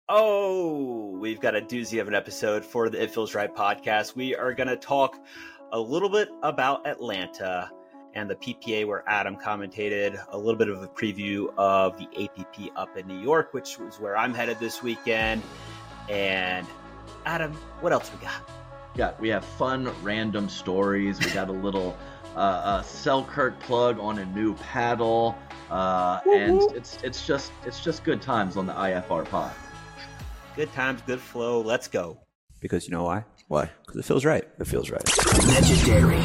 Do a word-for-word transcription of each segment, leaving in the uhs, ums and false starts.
Oh, we've got a doozy of an episode for the It Feels Right podcast. We are going to talk a little bit about Atlanta and the P P A where Adam commentated, a little bit of a preview of the A P P up in New York, which was where I'm headed this weekend. And Adam, what else we got? Yeah, we have fun, random stories. We got a little uh, uh, Selkirk plug on a new paddle, uh, and it's it's just it's just good times on the I F R pod. Good times, good flow. Let's go. Because you know why? Why? Because it feels right. It feels right. Legendary.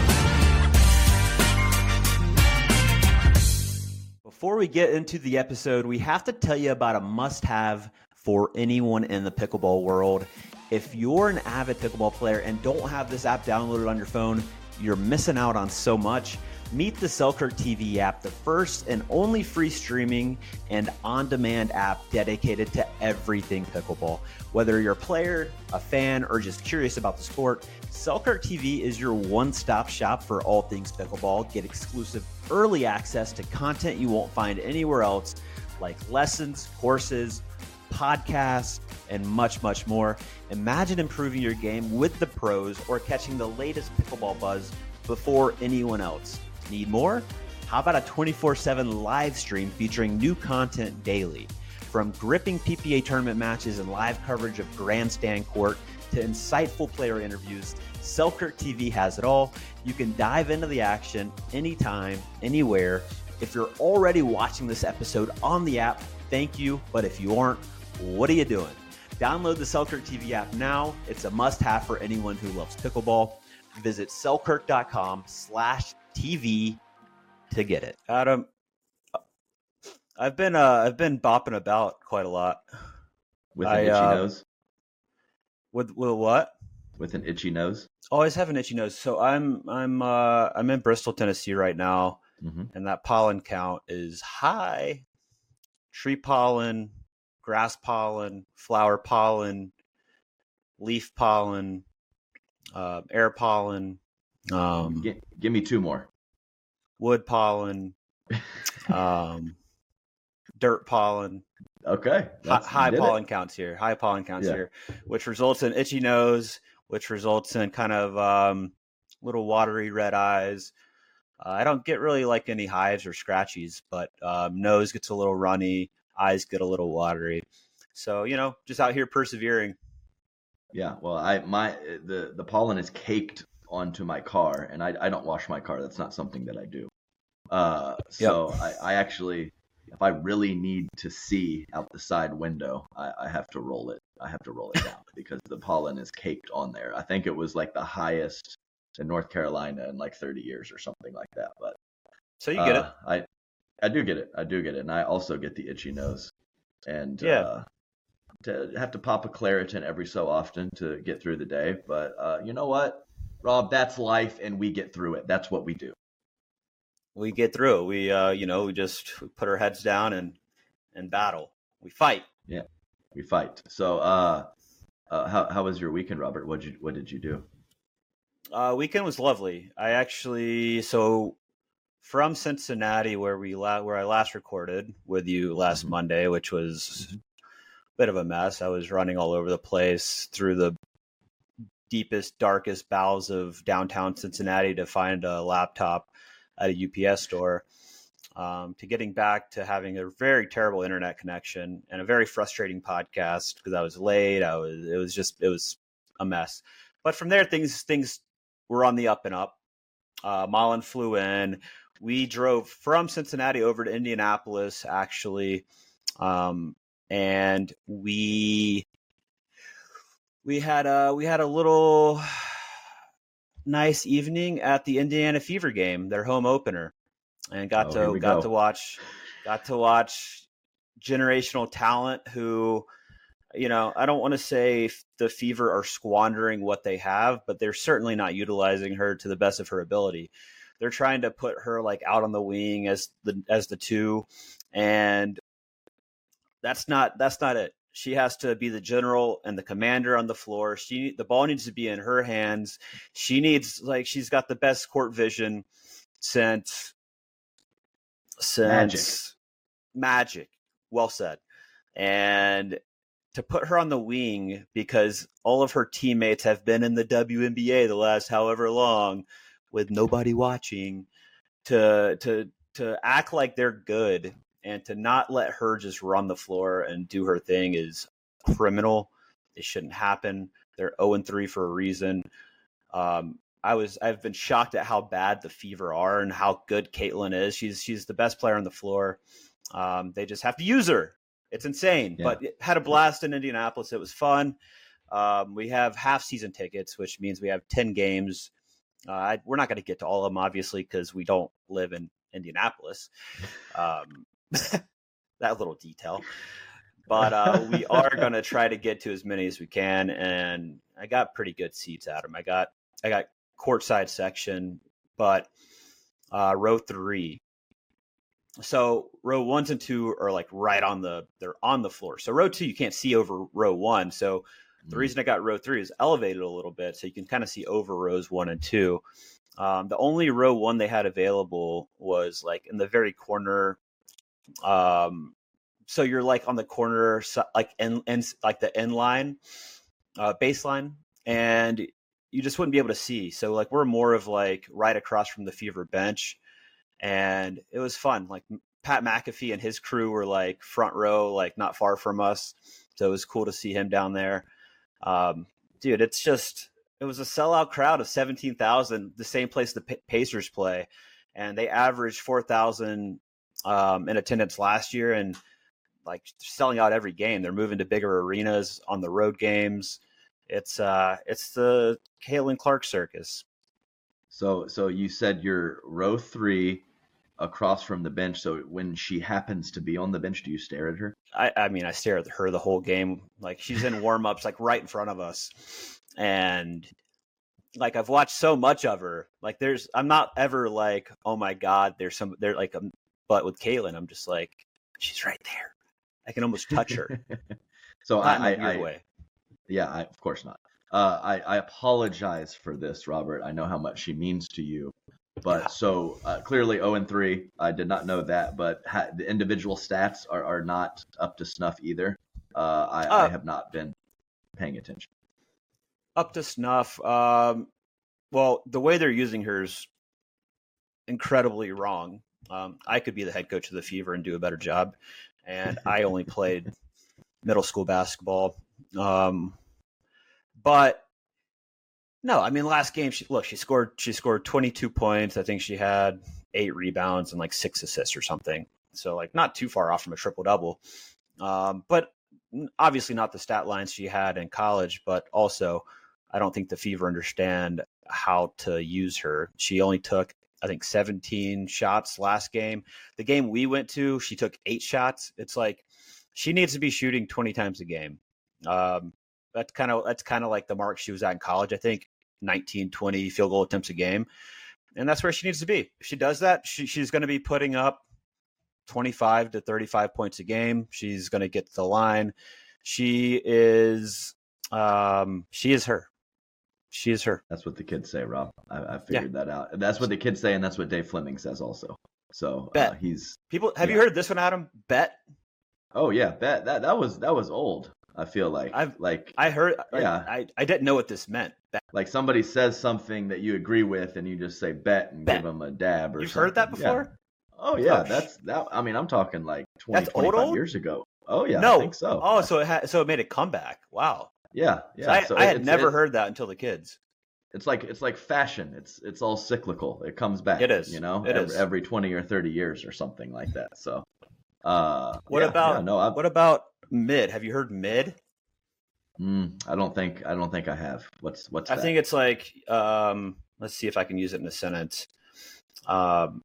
Before we get into the episode, we have to tell you about a must-have for anyone in the pickleball world. If you're an avid pickleball player and don't have this app downloaded on your phone, you're missing out on so much. Meet the Selkirk T V app, the first and only free streaming and on-demand app dedicated to everything pickleball. Whether you're a player, a fan, or just curious about the sport, Selkirk T V is your one-stop shop for all things pickleball. Get exclusive early access to content you won't find anywhere else, like lessons, courses, podcasts, and much, much more. Imagine improving your game with the pros or catching the latest pickleball buzz before anyone else. Need more? How about a twenty-four seven live stream featuring new content daily? From gripping P P A tournament matches and live coverage of grandstand court to insightful player interviews, Selkirk T V has it all. You can dive into the action anytime, anywhere. If you're already watching this episode on the app, thank you. But if you aren't, what are you doing? Download the Selkirk T V app now. It's a must-have for anyone who loves pickleball. Visit selkirk.com slash TV to get it. Adam, I've been uh, I've been bopping about quite a lot. With an I, itchy uh, nose? With with what? With an itchy nose? Always have an itchy nose. So I'm I'm uh, I'm in Bristol, Tennessee right now, Mm-hmm. and that pollen count is high. Tree pollen, grass pollen, flower pollen, leaf pollen, uh, air pollen, um, G- give me two more. wood pollen, um, dirt pollen. Okay. Hi, that's- high you did pollen it. counts here. High pollen counts Yeah. here, which results in itchy nose, which results in kind of um, little watery red eyes. Uh, I don't get really like any hives or scratchies, but um, nose gets a little runny, eyes get a little watery. So, you know, just out here persevering. Yeah. Well, I my the the pollen is caked onto my car, and I I don't wash my car. That's not something that I do. Uh, so I, I actually, if I really need to see out the side window, I, I have to roll it. I have to roll it down because the pollen is caked on there. I think it was like the highest in North Carolina in like thirty years or something like that. But So you get uh, I I do get it. I do get it, and I also get the itchy nose, and Yeah. uh, to have to pop a Claritin every so often to get through the day. But uh, you know what, Rob? That's life, and we get through it. That's what we do. it. We get through it. We, uh, you know, we just put our heads down and, and battle. We fight. We fight. So, uh, uh, how how was your weekend, Robert? What you what did you do? Uh, weekend was lovely. I actually, so from Cincinnati, where we la- where I last recorded with you last Mhm. Monday, which was a bit of a mess. I was running all over the place through the deepest, darkest bowels of downtown Cincinnati to find a laptop at a U P S store. Um, to getting back to having a very terrible internet connection and a very frustrating podcast because I was late. I was, it was just, it was a mess. But from there, things, things were on the up and up. Uh, Mullen flew in. We drove from Cincinnati over to Indianapolis, actually. Um, and we, we had a, we had a little nice evening at the Indiana Fever game, their home opener. And got Oh, here to we got go. to watch got to watch generational talent who, you know, I don't want to say the Fever are squandering what they have, but they're certainly not utilizing her to the best of her ability. They're trying to put her like out on the wing as the as the two, and that's not that's not it. She has to be the general and the commander on the floor. She the ball needs to be in her hands. She needs like she's got the best court vision since since Magic. Magic. Well said. And to put her on the wing because all of her teammates have been in the W N B A the last however long with nobody watching, to to to act like they're good and to not let her just run the floor and do her thing is criminal. It shouldn't happen. They're oh and three for a reason. Um, I was I've been shocked at how bad the Fever are and how good Caitlin is. She's she's the best player on the floor. Um, they just have to use her. It's insane, yeah. But it had a blast in Indianapolis. It was fun. Um, we have half season tickets, which means we have ten games. Uh, I, we're not going to get to all of them, obviously, because we don't live in Indianapolis. Um, that little detail. But uh, we are going to try to get to as many as we can. And I got pretty good seats, Adam. I got I got courtside section, but uh, row three. So row ones and two are like right on the, they're on the floor. So row two, you can't see over row one. So the reason I got row three is elevated a little bit. So you can kind of see over rows one and two. Um, the only row one they had available was like in the very corner. Um, so you're like on the corner, like in, in like the end line, uh, baseline, and you just wouldn't be able to see. So like we're more of like right across from the Fever bench. And it was fun. Like Pat McAfee and his crew were like front row, like not far from us. So it was cool to see him down there. Um, dude, it's just, it was a sellout crowd of seventeen thousand, the same place the P- Pacers play. And they averaged four thousand um, in attendance last year and like selling out every game. They're moving to bigger arenas on the road games. It's uh, it's the Caitlin Clark circus. So, so you said you're row three across from the bench. So when she happens to be on the bench, do you stare at her? I, I mean, I stare at her the whole game. Like she's in warm-ups, like right in front of us. And like, I've watched so much of her. Like there's, I'm not ever like, oh my God, there's some, they're like, um, but with Caitlin, I'm just like, she's right there. I can almost touch her. So not I, in a weird I, way. Yeah, I, of course not. Uh, I, I apologize for this, Robert. I know how much she means to you. But yeah. so uh, clearly oh and three. I did not know that, but ha- the individual stats are, are not up to snuff either. Uh, I, uh, I have not been paying attention. Up to snuff. Um, well, the way they're using her is incredibly wrong. Um, I could be the head coach of the Fever and do a better job. And I only played middle school basketball. Um, but no, I mean, last game, she look, she scored, she scored twenty-two points. I think she had eight rebounds and like six assists or something. So like not too far off from a triple double. Um, but obviously not the stat lines she had in college, but also I don't think the Fever understand how to use her. She only took, I think, seventeen shots last game. The game we went to, she took eight shots. It's like she needs to be shooting twenty times a game. Um, that's kind of that's kind of like the mark she was at in college. I think nineteen, twenty field goal attempts a game, and that's where she needs to be. If she does that, she, she's going to be putting up twenty-five to thirty-five points a game. She's going to get to the line. She is, um, she is her. She is her. That's what the kids say, Rob. I, I figured yeah. that out. That's what the kids say, and that's what Dave Fleming says also. So Bet. Uh, he's people. Have yeah. you heard this one, Adam? Bet. Oh yeah, bet. That that was that was old. I feel like I've like I heard. Yeah, I, I I didn't know what this meant. Bet. Like somebody says something that you agree with, and you just say bet and bet. give them a dab or You've something. Heard that before? Yeah. Oh yeah, oh, that's that. I mean, I'm talking like twenty, that's twenty-five old, old? years ago. Oh yeah, no. I think so. Oh, so it had so it made a comeback. Wow. Yeah, yeah. So I, so I had it's, never it, heard that until the kids. It's like it's like fashion. It's it's all cyclical. It comes back. It is. You know, it every, is. every twenty or thirty years or something like that. So, uh, what yeah, about yeah, no? I, what about mid? Have you heard mid? Mm, I don't think I don't think I have. What's what's? I that? think it's like um, let's see if I can use it in a sentence. Um,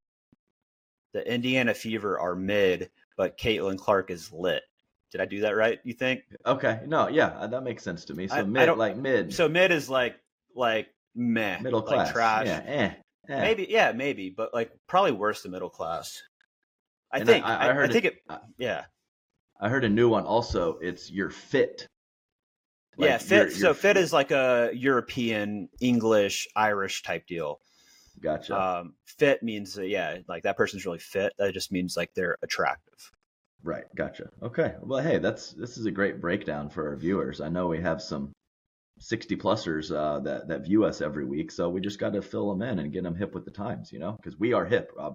the Indiana Fever are mid, but Caitlin Clark is lit. Did I do that right? You think? Okay. No. Yeah, that makes sense to me. So I, mid, I like mid. So mid is like like meh, middle class, like trash. Yeah. Eh, eh. Maybe. Yeah. Maybe. But like probably worse than middle class. I and think. I, I, I, heard I think it. it. Yeah. I heard a new one also. It's you're fit. Like yeah, fit. You're, you're so fit, fit is like a European, English, Irish type deal. Gotcha. Um, fit means uh, yeah, like that person's really fit. That just means like they're attractive. Right. Gotcha. Okay. Well, hey, that's this is a great breakdown for our viewers. I know we have some sixty plusers uh, that that view us every week, so we just got to fill them in and get them hip with the times, you know, because we are hip, Rob.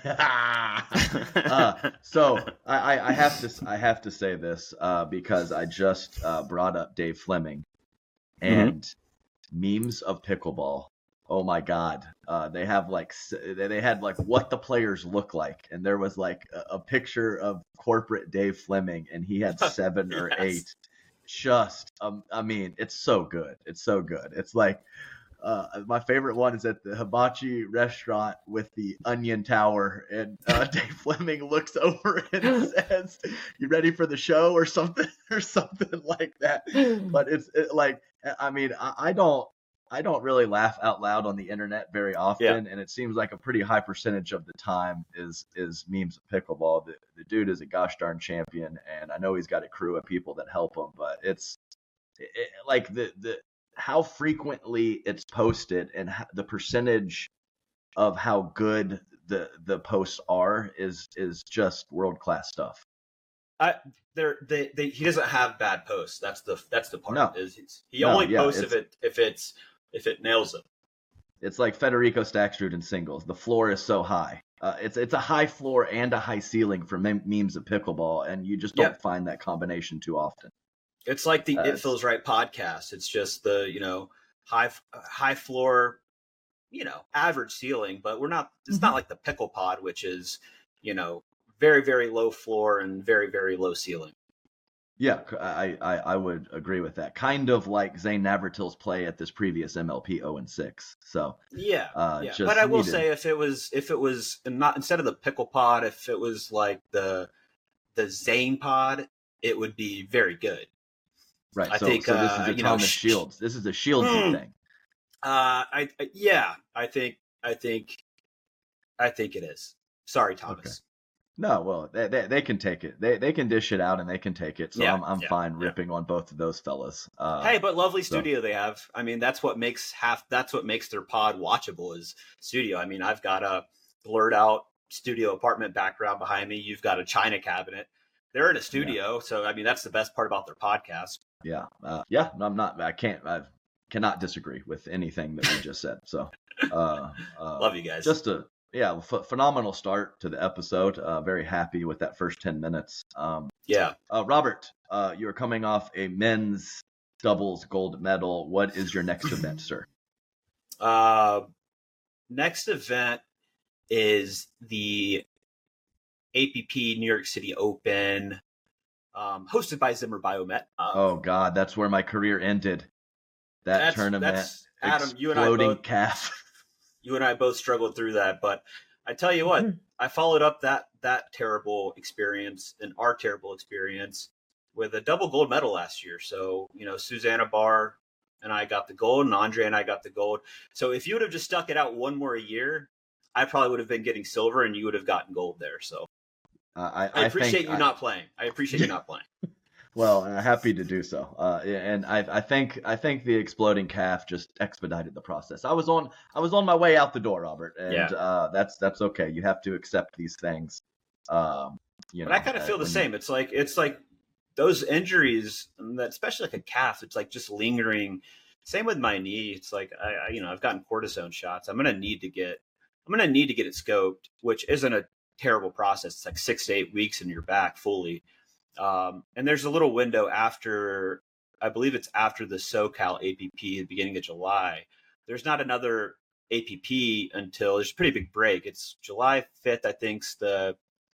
uh, so I, I I have to I have to say this uh, because I just uh, brought up Dave Fleming and memes of pickleball. Oh my God. Uh, they have like, s- they had like what the players look like. And there was like a, a picture of corporate Dave Fleming and he had seven or Yes. eight. Just, um, I mean, it's so good. It's so good. It's like, uh, my favorite one is at the hibachi restaurant with the onion tower, and uh, Dave Fleming looks over and says, "You ready for the show?" or something, or something like that. But it's it, like, I mean, I, I don't, I don't really laugh out loud on the internet very often, Yeah. and it seems like a pretty high percentage of the time is is memes of pickleball. The, the dude is a gosh darn champion, and I know he's got a crew of people that help him, but it's it, like the the how frequently it's posted and how, the percentage of how good the the posts are is is just world class stuff. I there they, they he doesn't have bad posts. That's the that's the part. No, Is he's, he no, only yeah, posts if it's it if it's if it nails him. it's like Federico Staksrud in singles. The floor is so high. Uh, it's it's a high floor and a high ceiling for mem- memes of pickleball, and you just don't Yep. find that combination too often. It's like the Uh, It it's- Feels Right podcast. It's just the, you know, high high floor, you know, average ceiling, but we're not it's not like the Pickle Pod, which is, you know, very very low floor and very very low ceiling. Yeah, I, I, I would agree with that. Kind of like Zane Navratil's play at this previous M L P oh and six. So Yeah, uh, yeah. just But I will needed- say, if it was if it was not instead of the Pickle Pod, if it was like the the Zane Pod, it would be very good. right. I so, think, so this uh, is a you know, Thomas sh- Shields. This is a Shieldsy Mm. thing. Uh, I, I yeah, I think I think I think it is. Sorry, Thomas. Okay. No, well, they, they they can take it. They they can dish it out and they can take it. So Yeah, I'm I'm yeah, fine yeah. ripping on both of those fellas. Uh, Hey, but lovely so- studio they have. I mean, that's what makes half. That's what makes their pod watchable is studio. I mean, I've got a blurred out studio apartment background behind me. You've got a china cabinet. They're in a studio, so I mean, that's the best part about their podcast. yeah, uh, yeah. No, I'm not. I can't. I cannot disagree with anything that we just said. So, uh, uh, Love you guys. Just a yeah, ph- phenomenal start to the episode. Uh, very happy with that first ten minutes. Um, yeah. uh, Robert, uh, you're coming off a men's doubles gold medal. What is your next event, sir? Uh, next event is the A P P New York City Open, um, hosted by Zimmer Biomet. Um, Oh God, that's where my career ended. That That's- tournament, that's- Adam, you and I exploding both- calf. you and I both struggled through that, but I tell you what, I followed up that that terrible experience and our terrible experience with a double gold medal last year. So, you know, Susanna Barr and I got the gold, and Andre and I got the gold. So if you would have just stuck it out one more year, I probably would have been getting silver and you would have gotten gold there. So Uh, I, I appreciate think you I- not playing. I appreciate you not playing. Well, uh, happy to do so. Uh, and I, I think I think the exploding calf just expedited the process. I was on I was on my way out the door, Robert, and Yeah. uh, that's that's okay. You have to accept these things. Um, you know, But I kind of uh, feel the when- same. It's like it's like those injuries, that especially like a calf. It's like just lingering. Same with my knee. It's like I, I you know, I've gotten cortisone shots. I'm gonna need to get. I'm gonna need to get it scoped, which isn't a terrible process. It's like six to eight weeks and you're back fully. Um, and there's a little window after. I believe it's after the SoCal A P P, the beginning of July. There's not another A P P until there's a pretty big break. It's July fifth, I think's the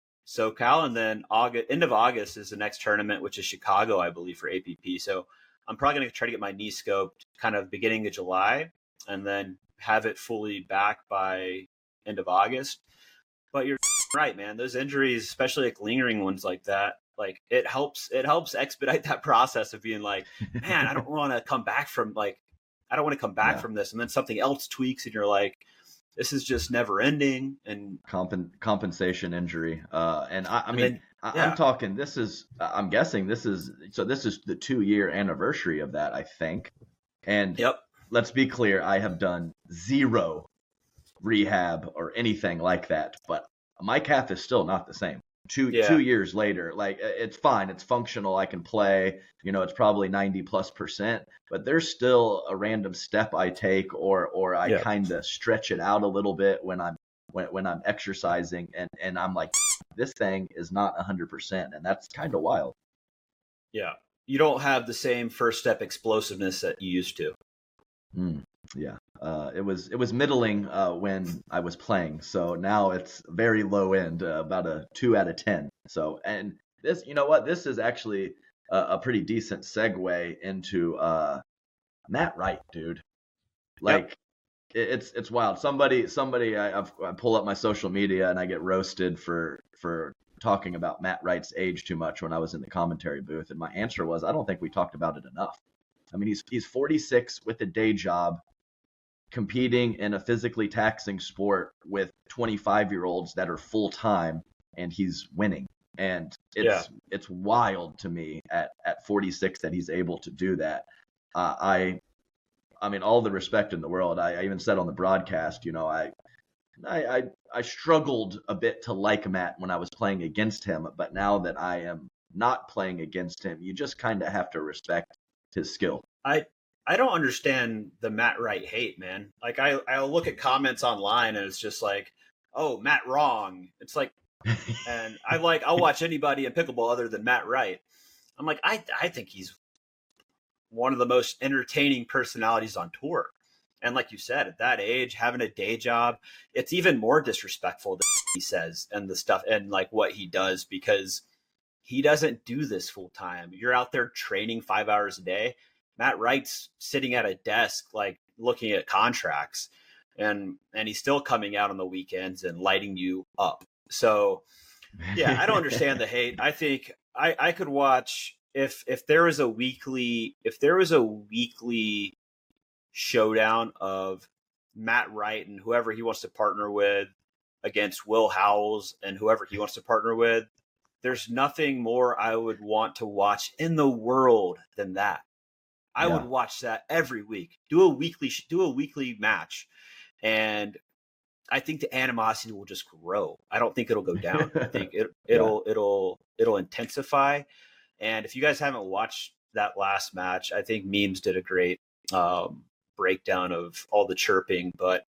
SoCal, and then August, end of August is the next tournament, which is Chicago, I believe, for A P P. So I'm probably going to try to get my knee scoped kind of beginning of July, and then have it fully back by end of August. But you're right, man. Those injuries, especially like lingering ones like that, like it helps. It helps expedite that process of being like, man, I don't want to come back from like, I don't want to come back Yeah. from this, and then something else tweaks, and you're like, this is just never ending. And compen- compensation injury. Uh, and I, I And mean, then- I, yeah. I'm talking. This is. I'm guessing this is. So this is the two year anniversary of that, I think. And yep. let's be clear. I have done zero rehab or anything like that, but my calf is still not the same. two Yeah. two years later. Like, it's fine, it's functional, I can play, you know, it's probably ninety plus percent, but there's still a random step I take, or or I Yeah. kind of stretch it out a little bit when I'm when when I'm exercising, and and I'm like, this thing is not one hundred percent, and that's kind of wild. Yeah. You don't have the same first step explosiveness that you used to. Mm, yeah. Uh, it was it was middling uh, when I was playing, so now it's very low end, uh, about a two out of ten. So, and this, you know what, this is actually a, a pretty decent segue into uh, Matt Wright, dude. Like, it, it's it's wild. Somebody somebody I, I've, I pull up my social media and I get roasted for for talking about Matt Wright's age too much when I was in the commentary booth, and my answer was, I don't think we talked about it enough. I mean, he's he's forty-six with a day job, competing in a physically taxing sport with twenty-five year olds that are full time, and he's winning. And it's Yeah. it's wild to me at at forty-six that he's able to do that. Uh, I I mean, all the respect in the world. I, I even said on the broadcast, you know, I, I I I struggled a bit to like Matt when I was playing against him, but now that I am not playing against him, you just kind of have to respect his skill. I I don't understand the Matt Wright hate, man. Like, I I'll look at comments online and it's just like, oh, Matt wrong. It's like, and I like I'll watch anybody in pickleball other than Matt Wright. I'm like, I I think he's one of the most entertaining personalities on tour. And like you said, at that age, having a day job, it's even more disrespectful than he says and the stuff and like what he does, because he doesn't do this full time. You're out there training five hours a day. Matt Wright's sitting at a desk, like looking at contracts, and and he's still coming out on the weekends and lighting you up. So yeah, I don't understand the hate. I think I, I could watch if if there was a weekly if there was a weekly showdown of Matt Wright and whoever he wants to partner with against Will Howells and whoever he wants to partner with. There's nothing more I would want to watch in the world than that. I Yeah. would watch that every week. Do a weekly, do a weekly match, and I think the animosity will just grow. I don't think it'll go down. I think it, it'll yeah. it'll it'll intensify. And if you guys haven't watched that last match, I think Memes did a great um, breakdown of all the chirping. But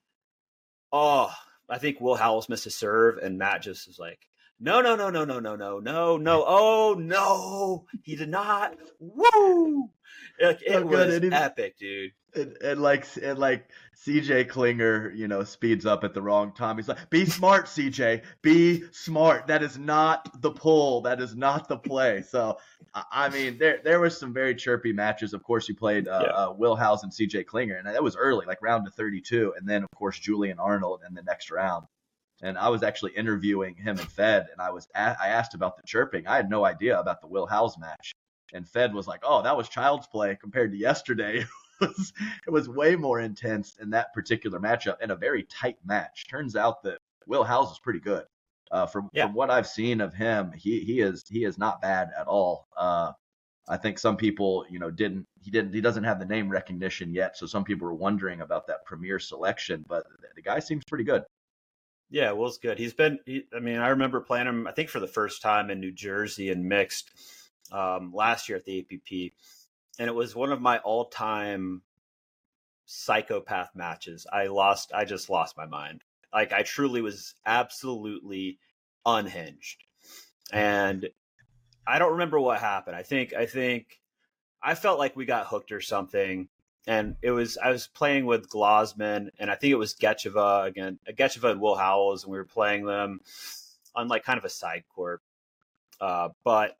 oh, I think Will Howells missed a serve, and Matt just was like, No, no, no, no, no, no, no, no, no. Oh, no, he did not. Woo! It, it was it, epic, dude. And, and like, and like C J Klinger, you know, speeds up at the wrong time. He's like, be smart, C J. Be smart. That is not the pull. That is not the play. So, I mean, there there was some very chirpy matches. Of course, you played uh, yeah. uh, Will Howells and C J Klinger, and that was early, like round to thirty-two. And then, of course, Julian Arnold in the next round. And I was actually interviewing him and Fed, and I was a- I asked about the chirping. I had no idea about the Will Howells match, and Fed was like, "Oh, that was child's play compared to yesterday. It was it was way more intense in that particular matchup, and a very tight match." Turns out that Will Howells is pretty good. Uh, from yeah. from what I've seen of him, he he is he is not bad at all. Uh, I think some people, you know, didn't he didn't he doesn't have the name recognition yet, so some people were wondering about that premier selection, but the guy seems pretty good. Yeah, Will's good. He's been, he, I mean, I remember playing him, I think, for the first time in New Jersey and mixed um, last year at the A P P. And it was one of my all-time psychopath matches. I lost, I just lost my mind. Like, I truly was absolutely unhinged. And I don't remember what happened. I think, I think, I felt like we got hooked or something. And it was, I was playing with Glosman, and I think it was Getcheva again, Getcheva and Will Howells, and we were playing them on like kind of a side court. Uh, but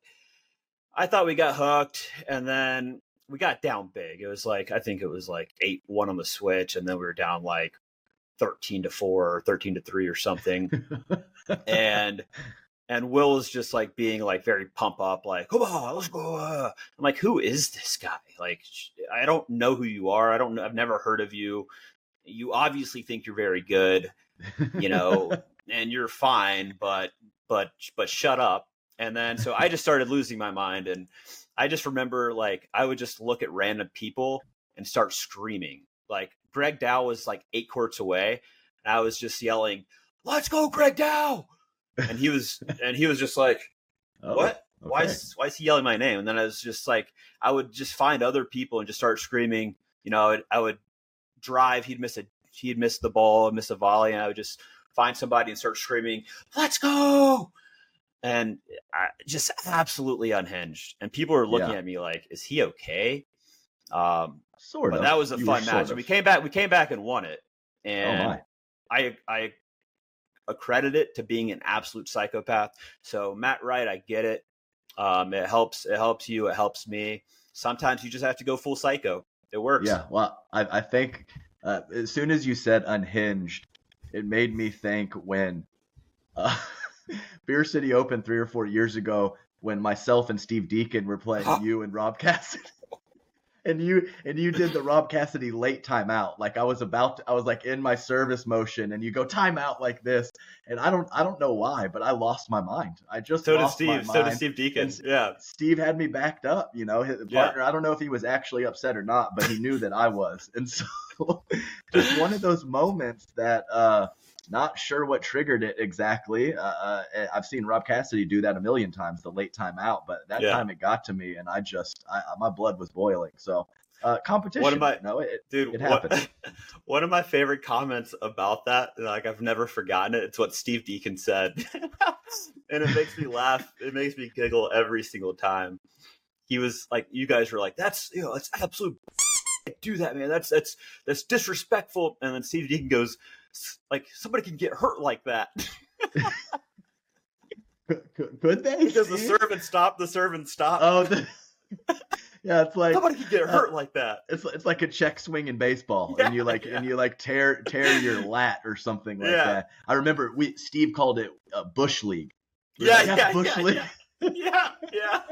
I thought we got hooked, and then we got down big. It was like, I think it was like eight one on the switch, and then we were down like thirteen to four or thirteen to three or something. and And Will is just like being like very pump up, like, come on, let's go. Uh. I'm like, who is this guy? Like, I don't know who you are. I don't know. I've never heard of you. You obviously think you're very good, you know, and you're fine, but, but, but shut up. And then, so I just started losing my mind. And I just remember like, I would just look at random people and start screaming. Like Greg Dow was like eight courts away. And I was just yelling, let's go, Greg Dow. And he was, and he was just like, Oh, what? Why okay. is, why is he yelling my name? And then I was just like, I would just find other people and just start screaming. You know, I would, I would drive. He'd miss a, he'd miss the ball, miss a volley. And I would just find somebody and start screaming, let's go. And I just absolutely unhinged. And people were looking Yeah. at me like, is he okay? Um, Sort but of. that was a You were fun sort match. of. And we came back, we came back and won it. And Oh my. I, I accredit it to being an absolute psychopath. So Matt Wright, I get it. Um, it helps, it helps you. It helps me. Sometimes you just have to go full psycho. It works. Yeah. Well, I, I think uh, as soon as you said unhinged, it made me think when uh, Beer City Open three or four years ago, when myself and Steve Deacon were playing you and Rob Cassidy. And you and you did the Rob Cassidy late timeout. Like I was about to, I was like in my service motion and you go timeout like this. And I don't I don't know why, but I lost my mind. I just So did lost my Steve. So mind. did Steve Deacon. And Yeah. Steve had me backed up, you know, his Yeah. partner. I don't know if he was actually upset or not, but he knew that I was. And so just one of those moments that uh not sure what triggered it exactly. Uh, uh, I've seen Rob Cassidy do that a million times, the late timeout, but that Yeah. time it got to me, and I just, I, my blood was boiling. So, uh, competition, One of my- you know, it, Dude, it what, happens. one of my favorite comments about that, like I've never forgotten it. It's what Steve Deacon said. And it makes me laugh. It makes me giggle every single time. He was like, you guys were like, that's, you know, that's absolute do that, man. That's, that's, that's disrespectful. And then Steve Deacon goes, like, somebody can get hurt like that. could, could they? Because the serve and stop, the serve and stop. Oh, the, yeah, it's like Somebody can get hurt uh, like that. It's it's like a check swing in baseball, Yeah, and you like yeah. and you like tear tear your lat or something like Yeah. that. I remember we Steve called it uh, Bush League. We were Yeah, like, yeah, Bush yeah, League. yeah, yeah.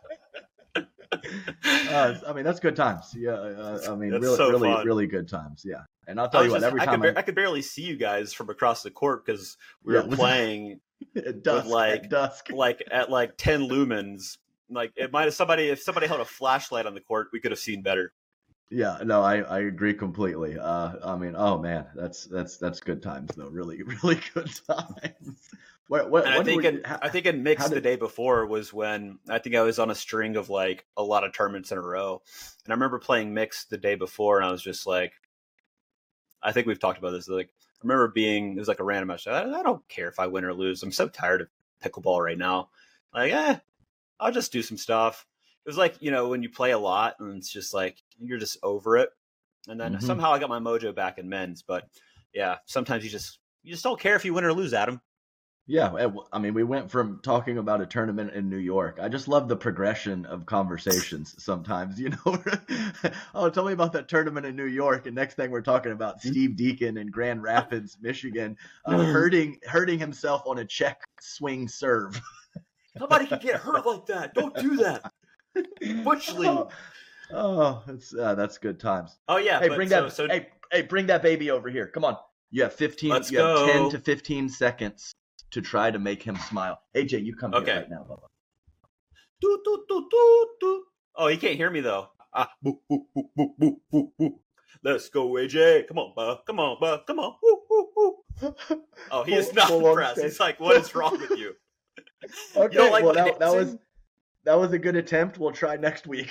uh, I mean, that's good times. Yeah, uh, I mean, That's really, so really, fun. really good times. Yeah, and I'll I tell was you what, just- every I time could, I, ba- I could barely see you guys from across the court because we Yeah, were it was- playing at dusk, like- at dusk. like at like ten lumens. Like it might have somebody if somebody held a flashlight on the court, we could have seen better. Yeah, no, I, I agree completely. Uh, I mean, oh man, that's that's that's good times though. Really, really good times. What, what, And I when think were in you- how- I think in mixed how did- the day before was when I think I was on a string of like a lot of tournaments in a row, and I remember playing mixed the day before, and I was just like, I think we've talked about this. Like, I remember being it was like a random match. I, I don't care if I win or lose. I'm so tired of pickleball right now. Like, eh, I'll just do some stuff. It was like, you know, when you play a lot and it's just like you're just over it. And then Mhm. somehow I got my mojo back in men's. But yeah, sometimes you just you just don't care if you win or lose, Adam. Yeah, it- I mean, we went from talking about a tournament in New York. I just love the progression of conversations sometimes, you know. Oh, tell me about that tournament in New York, and next thing we're talking about Steve Deacon in Grand Rapids, Michigan, uh, hurting hurting himself on a check swing serve. Nobody can get hurt like that. Don't do that. Bush League. Oh, oh, it's uh, that's good times. Oh yeah. Hey, but bring so, that. So, hey, hey, bring that baby over here. Come on. You have fifteen. Let's you have go. ten to fifteen seconds to try to make him smile. A J, you come Okay. here right now, Bubba. Doo, doo, doo, doo, doo. Oh, he can't hear me though. Ah, boo, boo, boo, boo, boo, boo, boo. Let's go, A J. Come on, bud. Come on, bud. Come on. Woo, woo, woo. Oh, he is Full- not full on impressed. stage. He's like, what is wrong with you? Okay, don't like well my that, that was dancing? that was a good attempt. We'll try next week.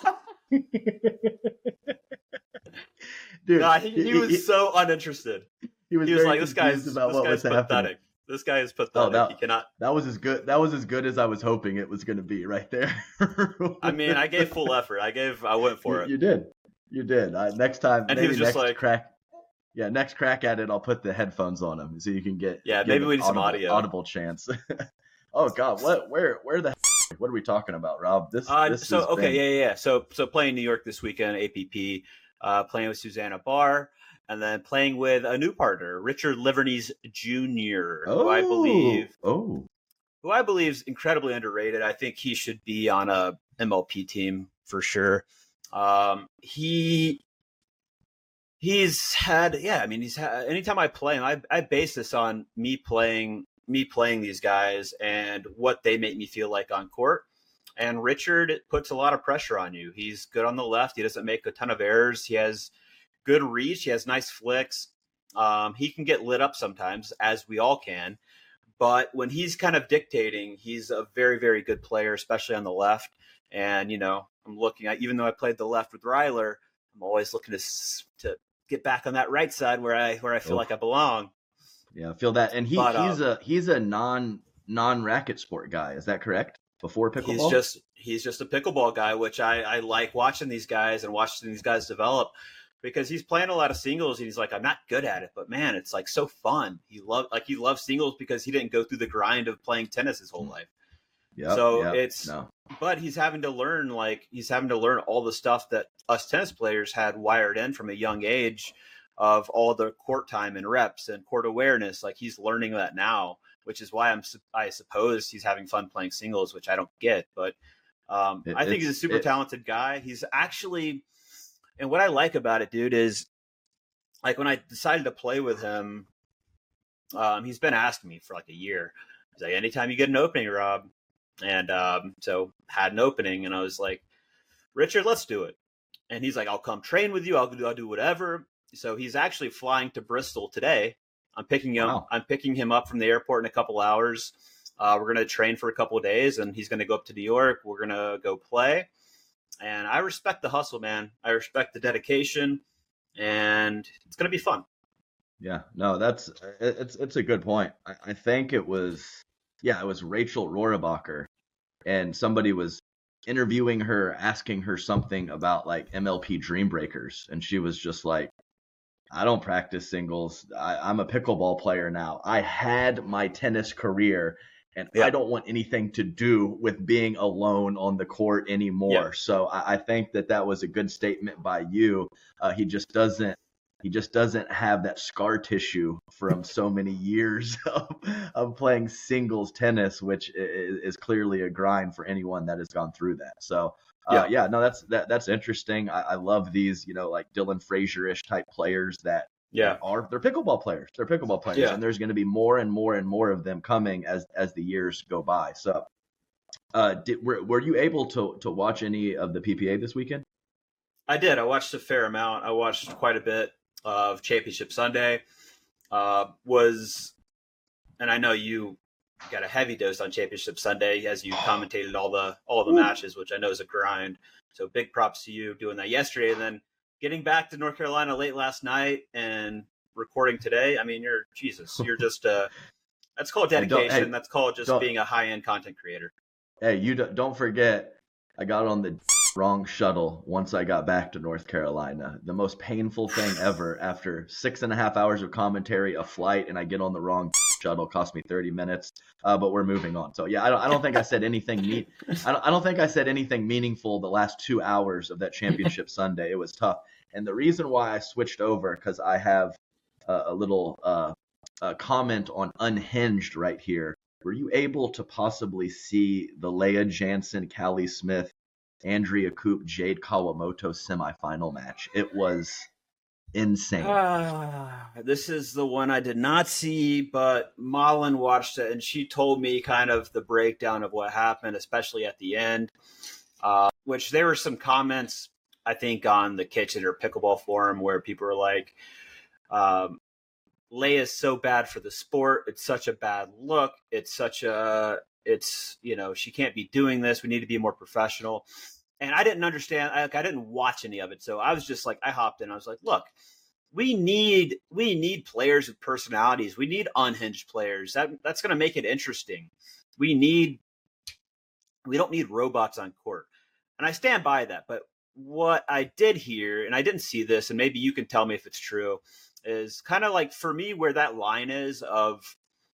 Dude, Nah, he, he was so uninterested. he was He was very like, this confused guy's, about this what guy's was happening. pathetic. This guy is pathetic. that- he cannot. That was as good. That was as good as I was hoping it was going to be right there. I mean, I gave full effort. I gave, I went for you, it. you did. You did. Uh, next time, And he maybe was just next like- crack. Yeah, next crack at it, I'll put the headphones on him so you can get. Yeah, give maybe an we need some audible, audio. Audible chance. Oh God, what? Where? Where the? What are we talking about, Rob? This. Uh, this so has okay, been- yeah, yeah, yeah. So so playing New York this weekend, A P P, uh, playing with Susanna Barr, and then playing with a new partner, Richard Liverneys Junior, Oh, who I believe Oh. who I believe is incredibly underrated. I think he should be on a M L P team for sure. Um, he he's had yeah, I mean he's had anytime I play him, I I base this on me playing me playing these guys and what they make me feel like on court. And Richard puts a lot of pressure on you. He's good on the left. He doesn't make a ton of errors. He has good reach. He has nice flicks. Um, he can get lit up sometimes, as we all can. but when he's kind of dictating, he's a very, very good player, especially on the left. And, you know, I'm looking at, even though I played the left with Ryler, I'm always looking to to get back on that right side where I where I feel Oof. like I belong. Yeah, I feel that. And he But, he's um, a he's a non non racket sport guy. Is that correct? Before pickleball, he's just he's just a pickleball guy, which I, I like watching these guys and watching these guys develop, because he's playing a lot of singles and he's like, I'm not good at it, but man, it's like so fun. He loved like he loves singles because he didn't go through the grind of playing tennis his whole life. yeah. So yep, it's no. but he's having to learn like he's having to learn all the stuff that us tennis players had wired in from a young age, of all the court time and reps and court awareness. Like he's learning that now, which is why I'm I suppose he's having fun playing singles, which I don't get. But um, It- I think he's a it's- super it- talented guy. He's actually, and what I like about it, dude, is like when I decided to play with him, um, he's been asking me for like a year. He's like, anytime you get an opening, Rob. And um, so had an opening, and I was like, Richard, let's do it. And he's like, I'll come train with you. I'll do, I'll do whatever. So he's actually flying to Bristol today. I'm picking him. Wow. I'm picking him up from the airport in a couple hours. Uh, we're going to train for a couple of days, and he's going to go up to New York. We're going to go play. And I respect the hustle, man. I respect the dedication, and it's going to be fun. Yeah, no, that's it's it's a good point. I, I think it was yeah, it was Rachel Rohrabacher, and somebody was interviewing her, asking her something about like M L P Dream Breakers, and she was just like, I don't practice singles. I, I'm a pickleball player now. I had my tennis career, and Yeah. I don't want anything to do with being alone on the court anymore. Yeah. So I, I think that that was a good statement by you. Uh, he just doesn't. He just doesn't have that scar tissue from so many years of, of playing singles tennis, which is, is clearly a grind for anyone that has gone through that. So, uh, yeah. yeah, no, that's that, that's interesting. I, I love these, you know, like Dylan Frazier-ish type players that Yeah. are they're pickleball players. They're pickleball players, Yeah. and there's going to be more and more and more of them coming as as the years go by. So, uh, did, were were you able to to watch any of the P P A this weekend? I did. I watched a fair amount. I watched quite a bit of Championship Sunday. Uh, was, and I know you got a heavy dose on Championship Sunday as you commentated all the all the Ooh. matches, which I know is a grind. So big props to you doing that yesterday, and then getting back to North Carolina late last night and recording today. I mean, you're Jesus. You're just uh, that's called Hey, don't- dedication. hey, that's called just don't- being a high end content creator. Hey, you don't, don't forget, I got on the wrong shuttle once I got back to North Carolina. The most painful thing ever. After six and a half hours of commentary, a flight, and I get on the wrong shuttle. Cost me thirty minutes. Uh, but we're moving on. So yeah, I don't. I don't think I said anything mean. I don't. I don't think I said anything meaningful the last two hours of that Championship Sunday. It was tough. And the reason why I switched over, because I have a, a little uh, a comment on Unhinged right here. Were you able to possibly see the Leah Jansen, Callie Smith, Andrea Koop, Jade Kawamoto semifinal match? It was insane. Ah, this is the one I did not see, but Malin watched it, and she told me kind of the breakdown of what happened, especially at the end, uh, which there were some comments, I think, on the Kitchen or Pickleball forum where people were like, um, Leia is so bad for the sport. It's such a bad look. It's such a, it's, you know, she can't be doing this. We need to be more professional. And I didn't understand. I, like, I didn't watch any of it. So I was just like, I hopped in. I was like, look, we need, we need players with personalities. We need unhinged players. That that's going to make it interesting. We need, we don't need robots on court. And I stand by that. But what I did hear, and I didn't see this, and maybe you can tell me if it's true, is kind of like for me where that line is of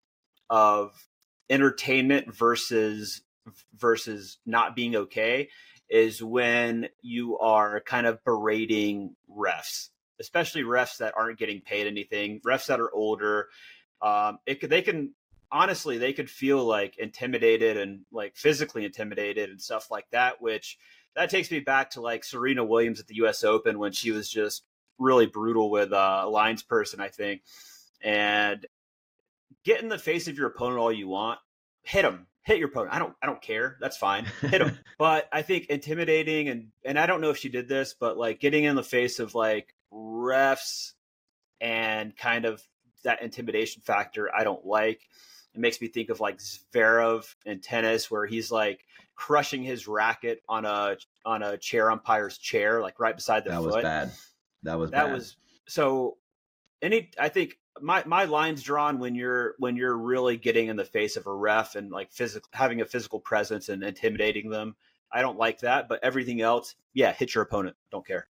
of entertainment versus versus not being okay is when you are kind of berating refs, especially refs that aren't getting paid anything, refs that are older. Um, it could, they can honestly they could feel like intimidated and like physically intimidated and stuff like that, which that takes me back to like Serena Williams at the U S Open when she was just really brutal with uh, a lines person, I think. And get in the face of your opponent all you want. Hit him. Hit your opponent. I don't I don't care. That's fine. Hit him. But I think intimidating and and I don't know if she did this, but like getting in the face of like refs and kind of that intimidation factor I don't like. It makes me think of like Zverev in tennis, where he's like crushing his racket on a on a chair umpire's chair, like right beside the that foot. was bad. That was that bad. was so. Any, I think my my line's drawn when you're when you're really getting in the face of a ref and like physical having a physical presence and intimidating them. I don't like that, but everything else, yeah, hit your opponent. Don't care.